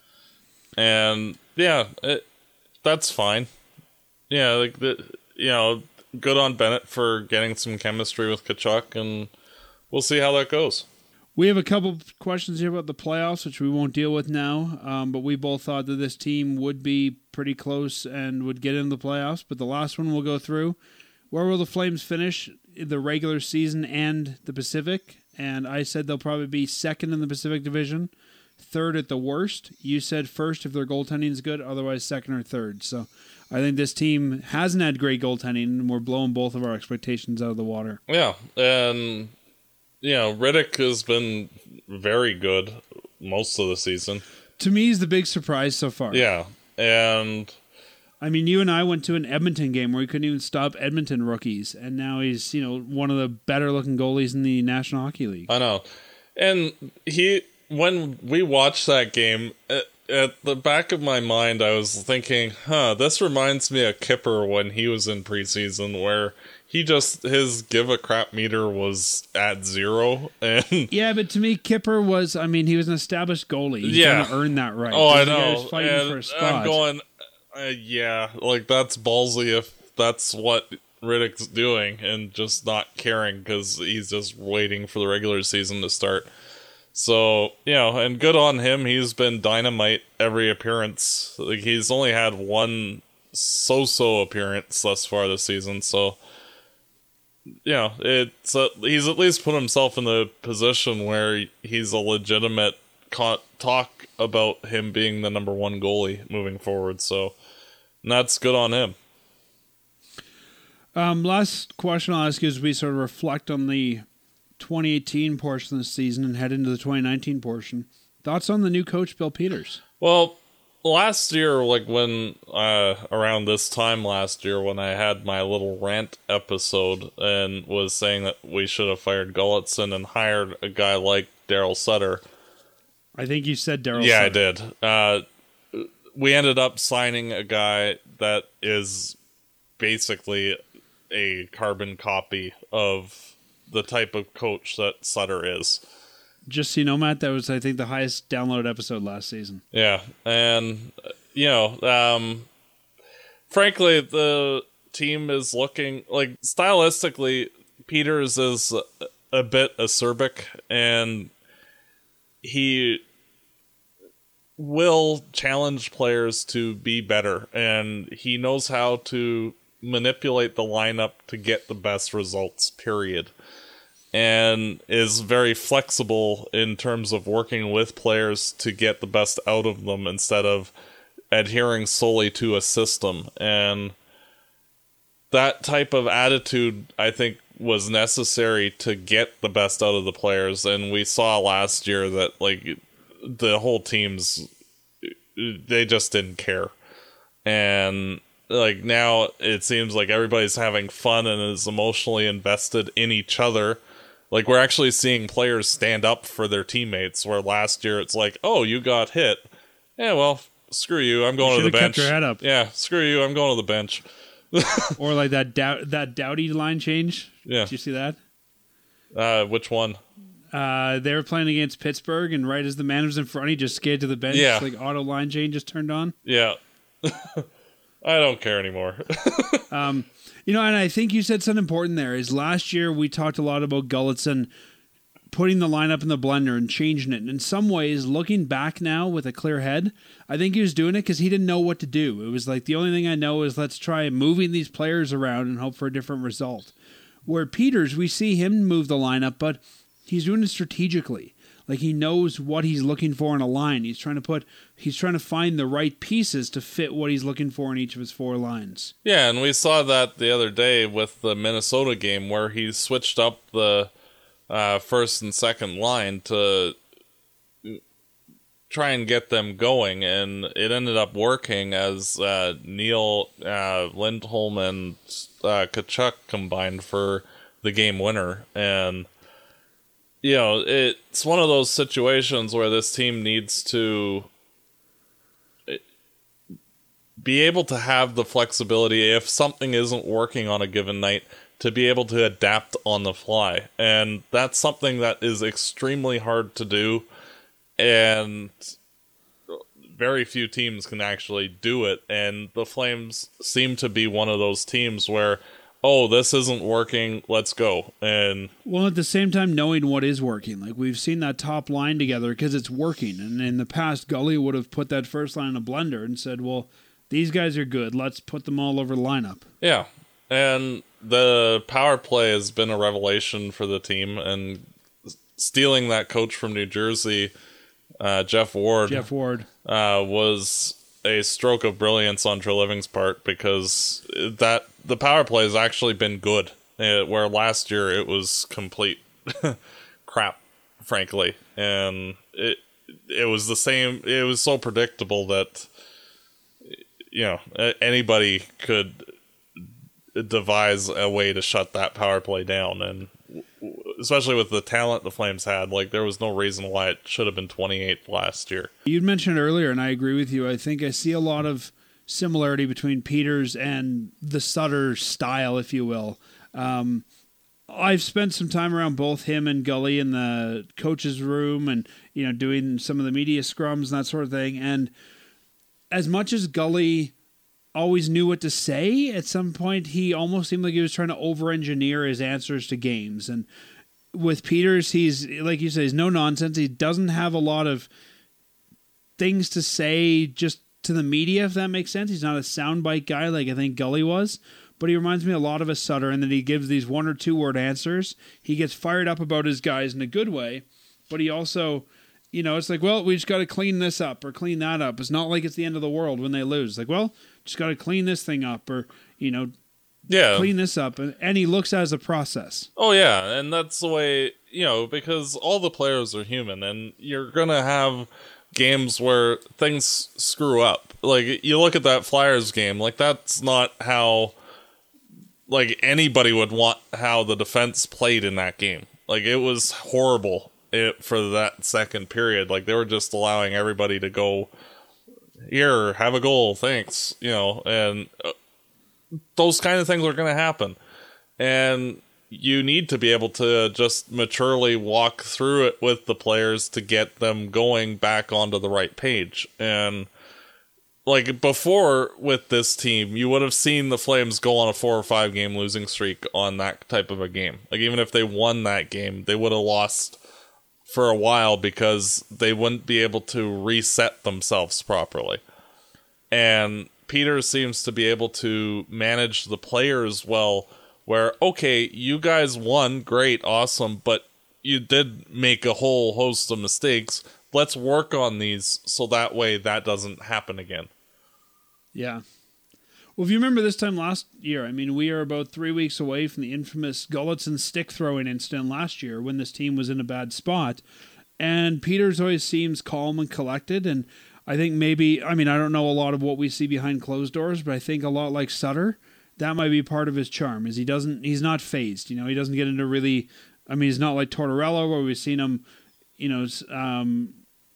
And, yeah, that's fine. Yeah, like, good on Bennett for getting some chemistry with Tkachuk, and we'll see how that goes.
We have a couple questions here about the playoffs, which we won't deal with now, but we both thought that this team would be pretty close and would get into the playoffs, but the last one we'll go through. Where will the Flames finish in the regular season and the Pacific? And I said they'll probably be second in the Pacific Division, third at the worst. You said first if their goaltending is good, otherwise second or third. So I think this team hasn't had great goaltending, and we're blowing both of our expectations out of the water.
Yeah, and, Riddick has been very good most of the season.
To me, he's the big surprise so far.
Yeah, and
I mean, you and I went to an Edmonton game where he couldn't even stop Edmonton rookies, and now he's, one of the better-looking goalies in the National Hockey League.
I know. And when we watched that game, at the back of my mind, I was thinking, this reminds me of Kipper when he was in preseason, where his give a crap meter was at 0. And
yeah, but to me, Kipper was, he was an established goalie. He's going to earn that right.
Oh, I know.
He was fighting for a spot.
I'm going, that's ballsy if that's what Riddick's doing and just not caring because he's just waiting for the regular season to start. So, and good on him. He's been dynamite every appearance. Like, he's only had one so-so appearance thus far this season. So, he's at least put himself in the position where he's a legitimate talk about him being the number one goalie moving forward. So, that's good on him.
Last question I'll ask you as we sort of reflect on the 2018 portion of the season and head into the 2019 portion. Thoughts on the new coach, Bill Peters?
Well, last year, when around this time last year, when I had my little rant episode and was saying that we should have fired Gulletson and hired a guy like Daryl Sutter.
I think you said Daryl
Yeah,
Sutter.
I did. We ended up signing a guy that is basically a carbon copy of the type of coach that Sutter is.
Just so you know, Matt, that was, I think, the highest downloaded episode last season.
Yeah, and, frankly, the team is looking, stylistically, Peters is a bit acerbic, and he will challenge players to be better, and he knows how to manipulate the lineup to get the best results, period. And is very flexible in terms of working with players to get the best out of them instead of adhering solely to a system. And that type of attitude, I think, was necessary to get the best out of the players. And we saw last year that, the whole team's, they just didn't care. And now it seems like everybody's having fun and is emotionally invested in each other. We're actually seeing players stand up for their teammates, where last year it's oh, you got hit. Yeah, well, screw you, I'm going to the
Should've kept
bench.
your head up.
Yeah, screw you, I'm going to the bench.
Or like that Doughty line change.
Yeah.
Did you see that?
Which one?
They were playing against Pittsburgh, and right as the man was in front, he just skated to the bench.
Yeah.
Like auto line change just turned on.
Yeah. I don't care anymore.
And I think you said something important there. Is last year we talked a lot about Gulutzan putting the lineup in the blender and changing it. And in some ways, looking back now with a clear head, I think he was doing it because he didn't know what to do. It was like, the only thing I know is let's try moving these players around and hope for a different result. Where Peters, we see him move the lineup, but he's doing it strategically. Like, he knows what he's looking for in a line. He's trying to find the right pieces to fit what he's looking for in each of his four lines.
Yeah, and we saw that the other day with the Minnesota game where he switched up the first and second line to try and get them going, and it ended up working as Neil Lindholm and Tkachuk combined for the game winner. And it's one of those situations where this team needs to be able to have the flexibility if something isn't working on a given night to be able to adapt on the fly. And that's something that is extremely hard to do, and very few teams can actually do it. And the Flames seem to be one of those teams where, oh, this isn't working, let's go. And
well, at the same time, knowing what is working. Like, we've seen that top line together because it's working. And in the past, Gully would have put that first line in a blender and said, well, these guys are good, let's put them all over the lineup.
Yeah. And the power play has been a revelation for the team, and stealing that coach from New Jersey, Jeff Ward, was a stroke of brilliance on Treliving's part, because the power play has actually been good, where last year it was complete crap, frankly. And it was the same. It was so predictable that anybody could devise a way to shut that power play down, and especially with the talent the Flames had, like, there was no reason why it should have been 28th last year.
You'd mentioned earlier, and I agree with you, I think I see a lot of similarity between Peters and the Sutter style, if you will. I've spent some time around both him and Gully in the coach's room and, doing some of the media scrums and that sort of thing. And as much as Gully always knew what to say, at some point he almost seemed like he was trying to over-engineer his answers to games. And with Peters, he's, like you say, he's no nonsense. He doesn't have a lot of things to say just to the media, if that makes sense. He's not a soundbite guy like I think Gully was, but he reminds me a lot of a Sutter, and that he gives these 1 or 2 word answers. He gets fired up about his guys in a good way, but he also, it's like, well, we just got to clean this up or clean that up. It's not like it's the end of the world when they lose. Like, well, just got to clean this thing up, or, clean this up. And he looks at it as a process.
Oh, yeah. And that's the way, because all the players are human, and you're going to have games where things screw up. Like, you look at that Flyers game, like, that's not how, like, anybody would want how the defense played in that game. Like, it was horrible for that second period. Like, they were just allowing everybody to go, here, have a goal, thanks, and those kind of things are going to happen. And you need to be able to just maturely walk through it with the players to get them going back onto the right page. And like before with this team, you would have seen the Flames go on a 4 or 5 game losing streak on that type of a game. Like, even if they won that game, they would have lost for a while because they wouldn't be able to reset themselves properly. And Peter seems to be able to manage the players well, where, okay, you guys won, great, awesome, but you did make a whole host of mistakes. Let's work on these so that way that doesn't happen again.
Yeah. Well, if you remember this time last year, I mean, we are about 3 weeks away from the infamous Gulutzan stick throwing incident last year when this team was in a bad spot. And Peters always seems calm and collected. And I think maybe, I mean, I don't know a lot of what we see behind closed doors, but I think a lot like Sutter, that might be part of his charm, is he's not phased. He doesn't get into really, I mean, he's not like Tortorella where we've seen him,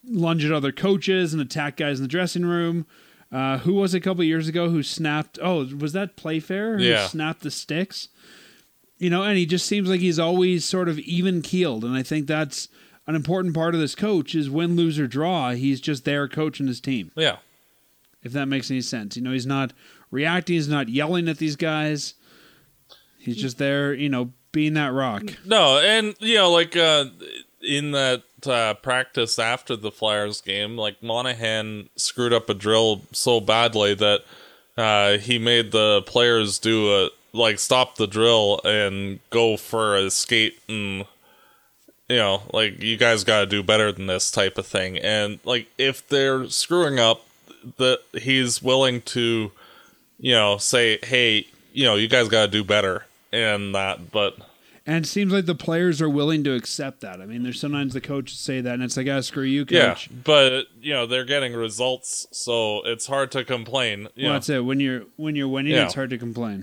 lunge at other coaches and attack guys in the dressing room. Who was it a couple years ago who snapped? Oh, was that Playfair? Who snapped the sticks? And he just seems like he's always sort of even keeled. And I think that's an important part of this coach is win, lose, or draw. He's just there coaching his team.
Yeah.
If that makes any sense. He's not reacting. He's not yelling at these guys. He's just there, being that rock.
No, and, in that practice after the Flyers game, Monahan screwed up a drill so badly that he made the players stop the drill and go for a skate and, you guys got to do better than this type of thing. And, if they're screwing up, that he's willing to, say, hey, you guys got to do better and that, but...
And it seems like the players are willing to accept that. I mean, there's sometimes the coaches say that, and it's like, screw you, coach.
Yeah, but, they're getting results, so it's hard to complain.
That's it. When you're winning, it's hard to complain.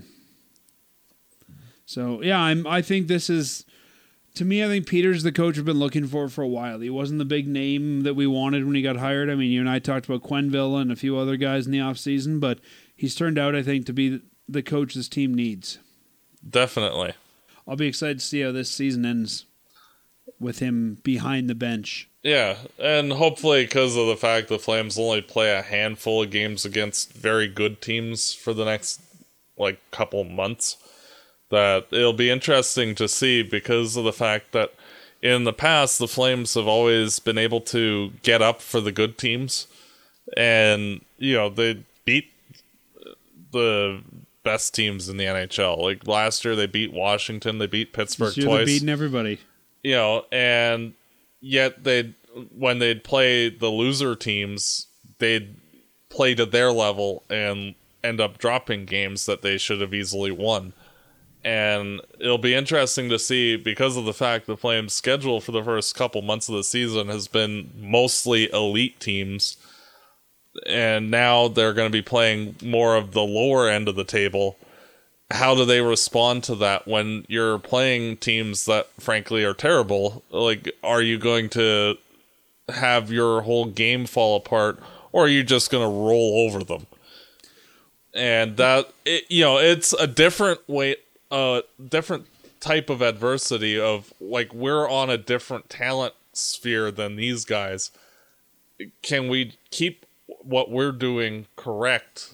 So, I think this is... To me, I think Peter's the coach we've been looking for a while. He wasn't the big name that we wanted when he got hired. I mean, you and I talked about Quenneville and a few other guys in the offseason, but he's turned out, I think, to be the coach this team needs.
Definitely.
I'll be excited to see how this season ends with him behind the bench.
Yeah, and hopefully because of the fact the Flames only play a handful of games against very good teams for the next, couple months, that it'll be interesting to see because of the fact that in the past, the Flames have always been able to get up for the good teams. And, they beat the best teams in the NHL. Last year, they beat Washington. They beat Pittsburgh twice.
They're beating everybody.
And yet when they'd play the loser teams, they'd play to their level and end up dropping games that they should have easily won. And it'll be interesting to see, because of the fact the Flames' schedule for the first couple months of the season has been mostly elite teams, and now they're going to be playing more of the lower end of the table. How do they respond to that when you're playing teams that, frankly, are terrible? Are you going to have your whole game fall apart, or are you just going to roll over them? And it's a different way... different type of adversity of we're on a different talent sphere than these guys. Can we keep what we're doing correct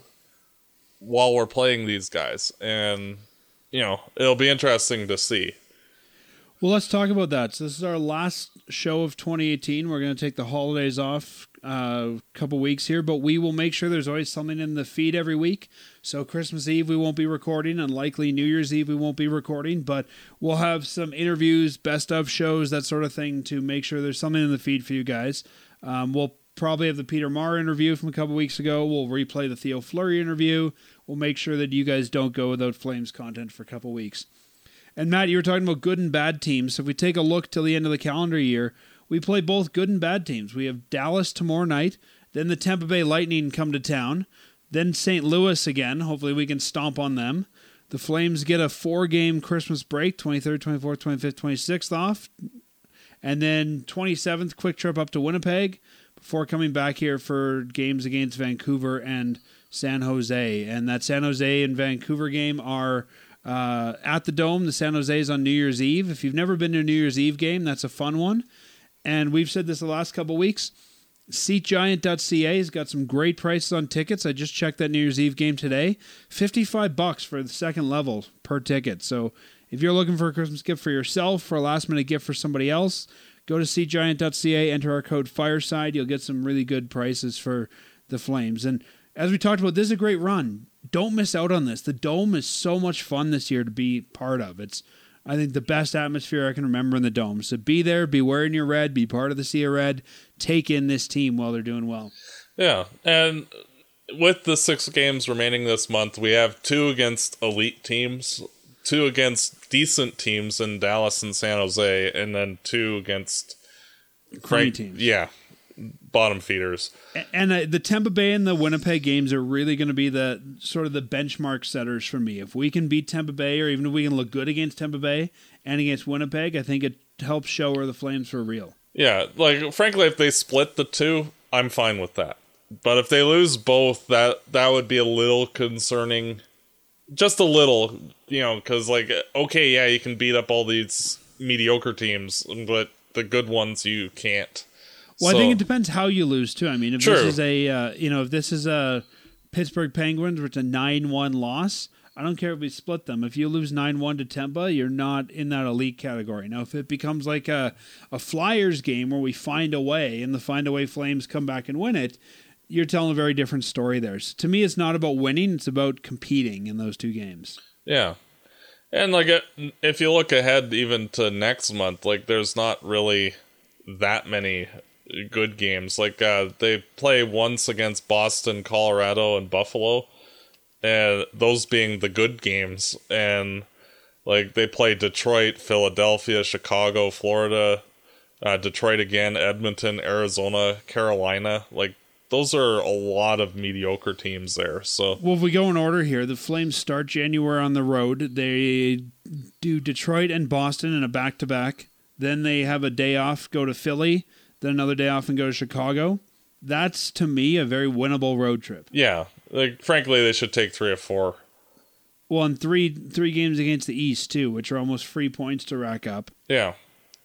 while we're playing these guys? And it'll be interesting to see.
Well, let's talk about that. So this is our last show of 2018. We're going to take the holidays off a couple weeks here, but we will make sure there's always something in the feed every week. So Christmas Eve we won't be recording, and likely New Year's Eve we won't be recording, but we'll have some interviews, best of shows, that sort of thing, to make sure there's something in the feed for you guys. We'll probably have the Peter Marr interview from a couple weeks ago. We'll replay the Theo Fleury interview. We'll make sure that you guys don't go without Flames content for a couple weeks. And Matt, you were talking about good and bad teams. So if we take a look till the end of the calendar year, we play both good and bad teams. We have Dallas tomorrow night, then the Tampa Bay Lightning come to town, then St. Louis again. Hopefully we can stomp on them. The Flames get a 4-game Christmas break, 23rd, 24th, 25th, 26th off. And then 27th, quick trip up to Winnipeg before coming back here for games against Vancouver and San Jose. And that San Jose and Vancouver game are at the Dome. The San Jose is on New Year's Eve. If you've never been to a New Year's Eve game, that's a fun one. And we've said this the last couple weeks. SeatGiant.ca has got some great prices on tickets. I just checked that New Year's Eve game today. $55 for the second level per ticket. So if you're looking for a Christmas gift for yourself, for a last-minute gift for somebody else, go to SeatGiant.ca, enter our code FIRESIDE. You'll get some really good prices for the Flames. And as we talked about, this is a great run. Don't miss out on this. The Dome is so much fun this year to be part of. It's, I think, the best atmosphere I can remember in the Dome. So be there, be wearing your red, be part of the Sea of Red, take in this team while they're doing well.
Yeah, and with the 6 games remaining this month, we have 2 against elite teams, 2 against decent teams in Dallas and San Jose, and then 2 against
crummy teams.
Yeah, bottom feeders.
And the Tampa Bay and the Winnipeg games are really going to be the sort of the benchmark setters for me. If we can beat Tampa Bay, or even if we can look good against Tampa Bay and against Winnipeg, I think it helps show where the Flames are real.
Yeah, like, frankly, if they split the two, I'm fine with that. But if they lose both, that would be a little concerning. Just a little, because, like, okay, yeah, you can beat up all these mediocre teams, but the good ones you can't.
Well, I think it depends how you lose, too. I mean, if
True.
this is a Pittsburgh Penguins, where it's a 9-1 loss, I don't care if we split them. If you lose 9-1 to Tampa, you're not in that elite category. Now, if it becomes like a Flyers game where we find a way and the find a way Flames come back and win it, you're telling a very different story there. So to me, it's not about winning. It's about competing in those two games.
Yeah. And, like, if you look ahead even to next month, like, there's not really that many good games. Like, they play once against Boston, Colorado, and Buffalo, and those being the good games. And, like, they play Detroit, Philadelphia, Chicago, Florida, Detroit again, Edmonton, Arizona, Carolina. Like, those are a lot of mediocre teams there. So,
well, if we go in order here, the Flames start January on the road. They do Detroit and Boston in a back-to-back. Then they have a day off, go to Philly, then another day off and go to Chicago. That's, to me, a very winnable road trip.
Yeah. Like, frankly, they should take 3 or 4.
Well, and three games against the East, too, which are almost free points to rack up.
Yeah.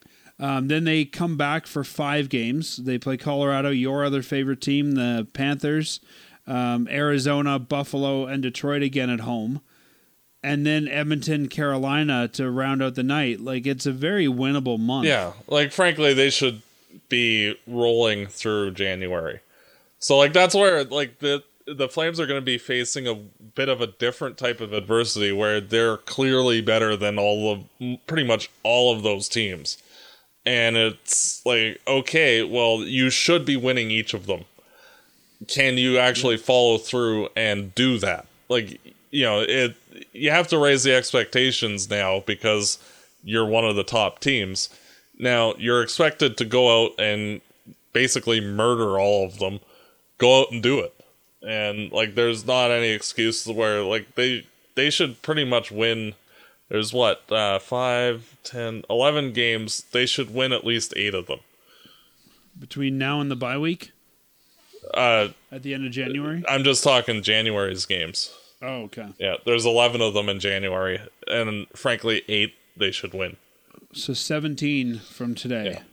Then they come back for 5 games. They play Colorado, your other favorite team, the Panthers, Arizona, Buffalo, and Detroit again at home. And then Edmonton, Carolina to round out the night. Like, it's a very winnable month.
Yeah. Like, frankly, they should be rolling through January. So, like, that's where, like, the Flames are going to be facing a bit of a different type of adversity where they're clearly better than pretty much all of those teams. And it's like, okay, well, you should be winning each of them. Can you actually follow through and do that? Like, you have to raise the expectations now because you're one of the top teams. Now, you're expected to go out and basically murder all of them. Go out and do it. And, like, there's not any excuse where, like, they should pretty much win. There's 5, 10, 11 games. They should win at least 8 of them.
Between now and the bye week? At the end of January?
I'm just talking January's games.
Oh, okay.
Yeah, there's 11 of them in January. And frankly, 8 they should win.
So 17 from today.
Yeah.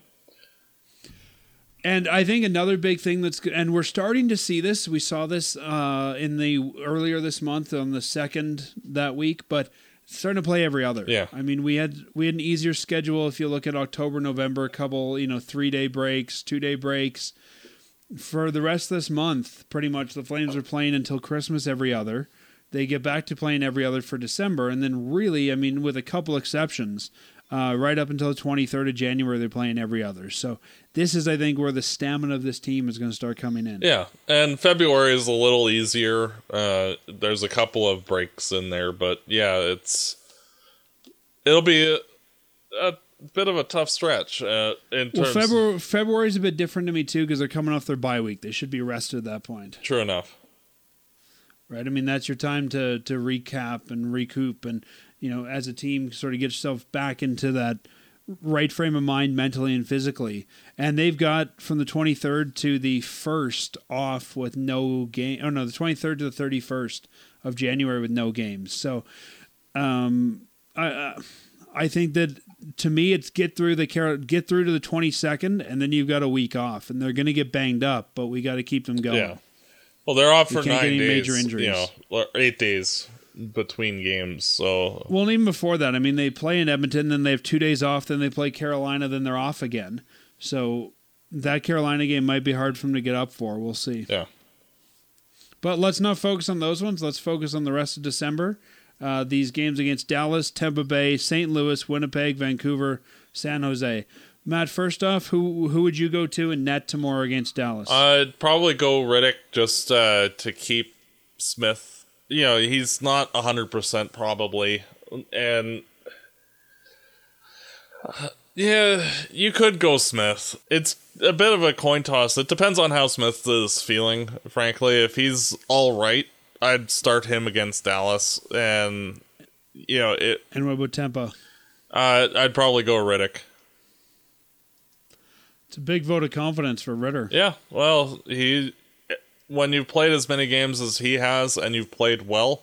And I think another big thing that's good, and we're starting to see this. We saw this earlier this month on the 2nd that week, but it's starting to play every other.
Yeah.
I mean, we had an easier schedule if you look at October, November, a couple, 3-day breaks, 2-day breaks. For the rest of this month, pretty much the Flames are playing until Christmas every other. They get back to playing every other for December, and then really, I mean, with a couple exceptions, right up until the 23rd of January, they're playing every other. So this is, I think, where the stamina of this team is going to start coming in.
Yeah, and February is a little easier. There's a couple of breaks in there, but yeah, it'll be a bit of a tough stretch.
February is a bit different to me too because they're coming off their bye week. They should be rested at that point.
True enough.
Right, I mean that's your time to recap and recoup, and as a team, sort of get yourself back into that right frame of mind mentally and physically. And they've got from the 23rd to the 1st off with no game. Oh no, the 23rd to the 31st of January with no games. So, I think that to me it's get through to the 22nd, and then you've got a week off, and they're going to get banged up, but we got to keep them going.
Yeah. Well, they're off for 9 days.
Major injuries.
8 days between games. So,
well, and even before that, I mean, they play in Edmonton, then they have 2 days off, then they play Carolina, then they're off again. So that Carolina game might be hard for them to get up for. We'll see.
Yeah.
But let's not focus on those ones. Let's focus on the rest of December. These games against Dallas, Tampa Bay, St. Louis, Winnipeg, Vancouver, San Jose. Matt, first off, who would you go to in net tomorrow against Dallas?
I'd probably go Riddick just to keep Smith. He's not 100% probably. And yeah, you could go Smith. It's a bit of a coin toss. It depends on how Smith is feeling, frankly. If he's all right, I'd start him against Dallas. And,
And what about Tampa?
I'd probably go Riddick.
It's a big vote of confidence for Ritter.
Yeah, well, when you've played as many games as he has and you've played well,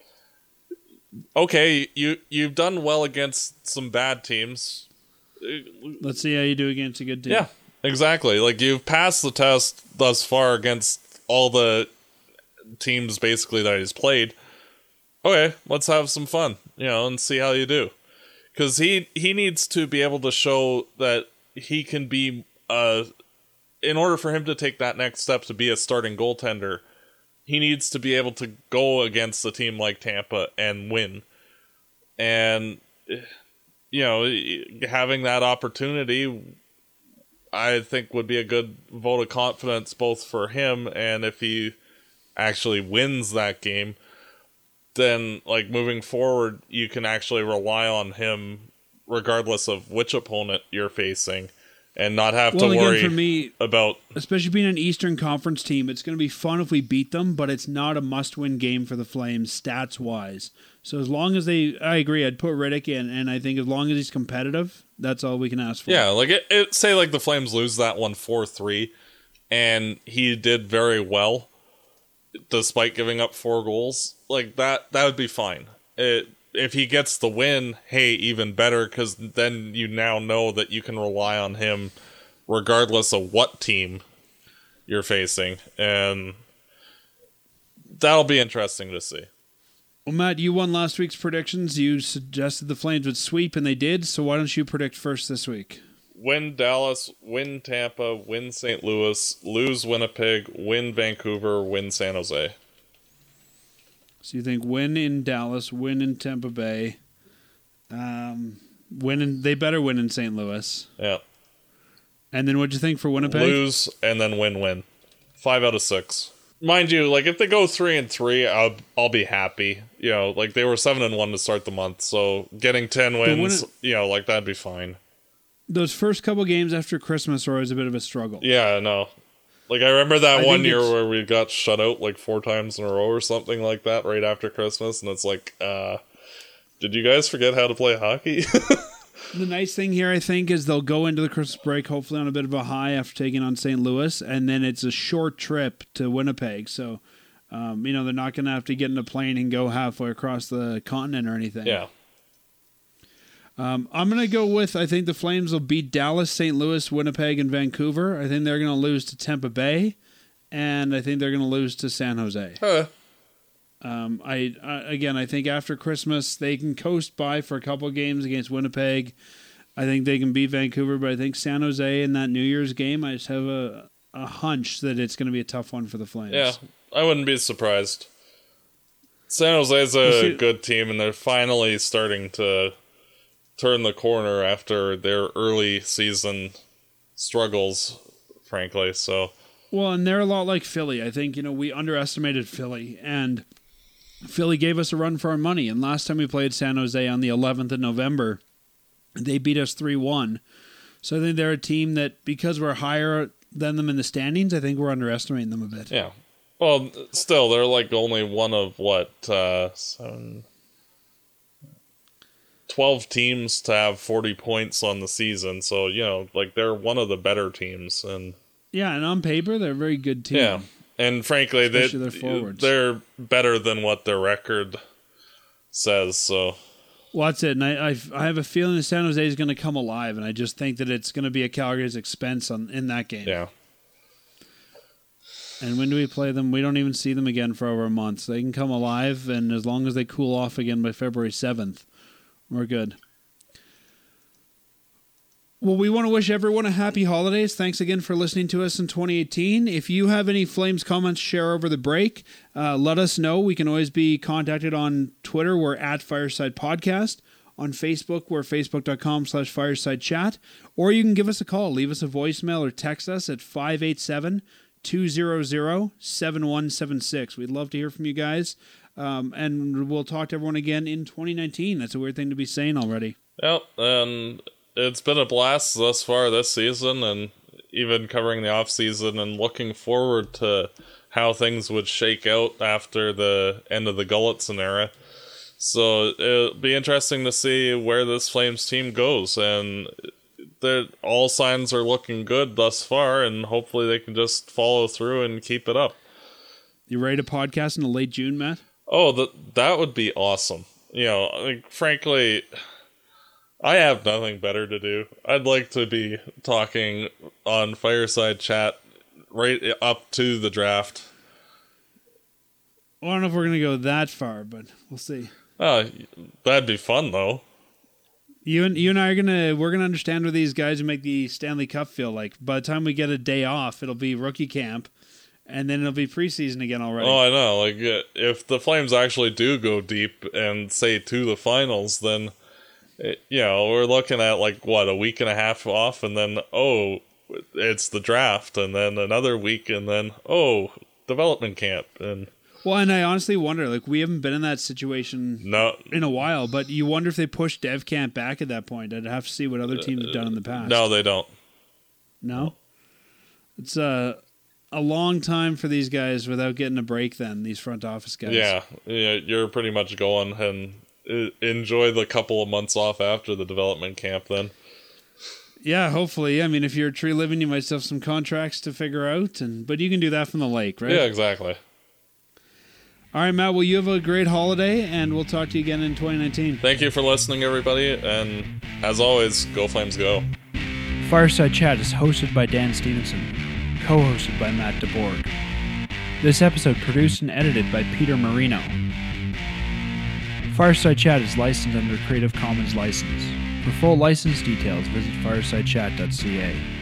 okay, you've done well against some bad teams.
Let's see how you do against a good team.
Yeah, exactly. Like, you've passed the test thus far against all the teams basically that he's played. Okay, let's have some fun, and see how you do. Because he needs to be able to show that he can be, in order for him to take that next step to be a starting goaltender, he needs to be able to go against a team like Tampa and win. And, having that opportunity, I think, would be a good vote of confidence both for him, and if he actually wins that game, then, like, moving forward, you can actually rely on him regardless of which opponent you're facing, and not have to worry
for me,
about...
Especially being an Eastern Conference team, it's going to be fun if we beat them, but it's not a must-win game for the Flames, stats-wise. So as long as I agree, I'd put Rittich in, and I think as long as he's competitive, that's all we can ask for.
Yeah, like, say, like, the Flames lose that one 4-3, and he did very well, despite giving up 4 goals, like, that would be fine. If he gets the win, hey, even better, because then you now know that you can rely on him regardless of what team you're facing, and that'll be interesting to see.
Well, Matt, you won last week's predictions. You suggested the Flames would sweep, and they did, so why don't you predict first this week?
Win Dallas, win Tampa, win St. Louis, lose Winnipeg, win Vancouver, win San Jose.
So you think win in Dallas, win in Tampa Bay, they better win in St. Louis.
Yeah.
And then what'd you think for Winnipeg?
Lose and then win. 5 out of 6. Mind you, like, if they go 3-3, I'll be happy. Like, they were 7-1 to start the month, so getting 10 wins, like, that'd be fine.
Those first couple games after Christmas are always a bit of a struggle.
Yeah, I know. Like, I remember that one year where we got shut out like 4 times in a row or something like that right after Christmas, and it's like, did you guys forget how to play hockey?
The nice thing here, I think, is they'll go into the Christmas break hopefully on a bit of a high after taking on St. Louis, and then it's a short trip to Winnipeg, so they're not going to have to get in a plane and go halfway across the continent or anything.
Yeah.
I'm going to go with, I think the Flames will beat Dallas, St. Louis, Winnipeg, and Vancouver. I think they're going to lose to Tampa Bay, and I think they're going to lose to San Jose. I think after Christmas, they can coast by for a couple of games against Winnipeg. I think they can beat Vancouver, but I think San Jose in that New Year's game, I just have a hunch that it's going to be a tough one for the Flames.
Yeah, I wouldn't be surprised. San Jose's a good team, and they're finally starting to turn the corner after their early season struggles, frankly. So,
well, and they're a lot like Philly. I think, we underestimated Philly, and Philly gave us a run for our money. And last time we played San Jose on the 11th of November, they beat us 3-1. So I think they're a team that, because we're higher than them in the standings, I think we're underestimating them a bit.
Yeah. Well, still, they're like only one of 12 teams to have 40 points on the season, so like, they're one of the better teams, and
on paper they're a very good team.
Yeah, and frankly, they're better than what their record says. So,
well, that's it. And I have a feeling that San Jose is going to come alive, and I just think that it's going to be at Calgary's expense in that game.
Yeah.
And when do we play them? We don't even see them again for over a month. So they can come alive, and as long as they cool off again by February 7th. We're good. Well, we want to wish everyone a happy holidays. Thanks again for listening to us in 2018. If you have any Flames comments to share over the break, let us know. We can always be contacted on Twitter. We're at Fireside Podcast. On Facebook, we're facebook.com/Fireside Chat. Or you can give us a call. Leave us a voicemail or text us at 587-200-7176. We'd love to hear from you guys. And we'll talk to everyone again in 2019. That's a weird thing to be saying already.
Yep, and it's been a blast thus far this season, and even covering the off season, and looking forward to how things would shake out after the end of the Gulutzan era. So it'll be interesting to see where this Flames team goes, and all signs are looking good thus far, and hopefully they can just follow through and keep it up.
You ready to podcast in the late June, Matt?
Oh, that would be awesome. You know, like, frankly, I have nothing better to do. I'd like to be talking on Fireside Chat right up to the draft.
Well, I don't know if we're going to go that far, but we'll see.
That'd be fun, though.
You and I we're gonna understand what these guys who make the Stanley Cup feel like. By the time we get a day off, it'll be rookie camp, and then it'll be preseason again already.
Oh, I know. Like, if the Flames actually do go deep and say to the finals, then we're looking at like a week and a half off, and then it's the draft, and then another week, and then development camp, and.
Well, and I honestly wonder, like, we haven't been in that situation in a while, but you wonder if they push Dev Camp back at that point. I'd have to see what other teams have done in the past.
No, they don't.
No? It's a long time for these guys without getting a break then, these front office guys.
Yeah, you're pretty much going and enjoy the couple of months off after the development camp then.
Yeah, hopefully. I mean, if you're tree living, you might still have some contracts to figure out, but you can do that from the lake, right?
Yeah, exactly.
All right, Matt, well, you have a great holiday, and we'll talk to you again in 2019.
Thank you for listening, everybody, and as always, go Flames go.
Fireside Chat is hosted by Dan Stevenson, co-hosted by Matt DeBorg. This episode produced and edited by Peter Marino. Fireside Chat is licensed under Creative Commons license. For full license details, visit firesidechat.ca.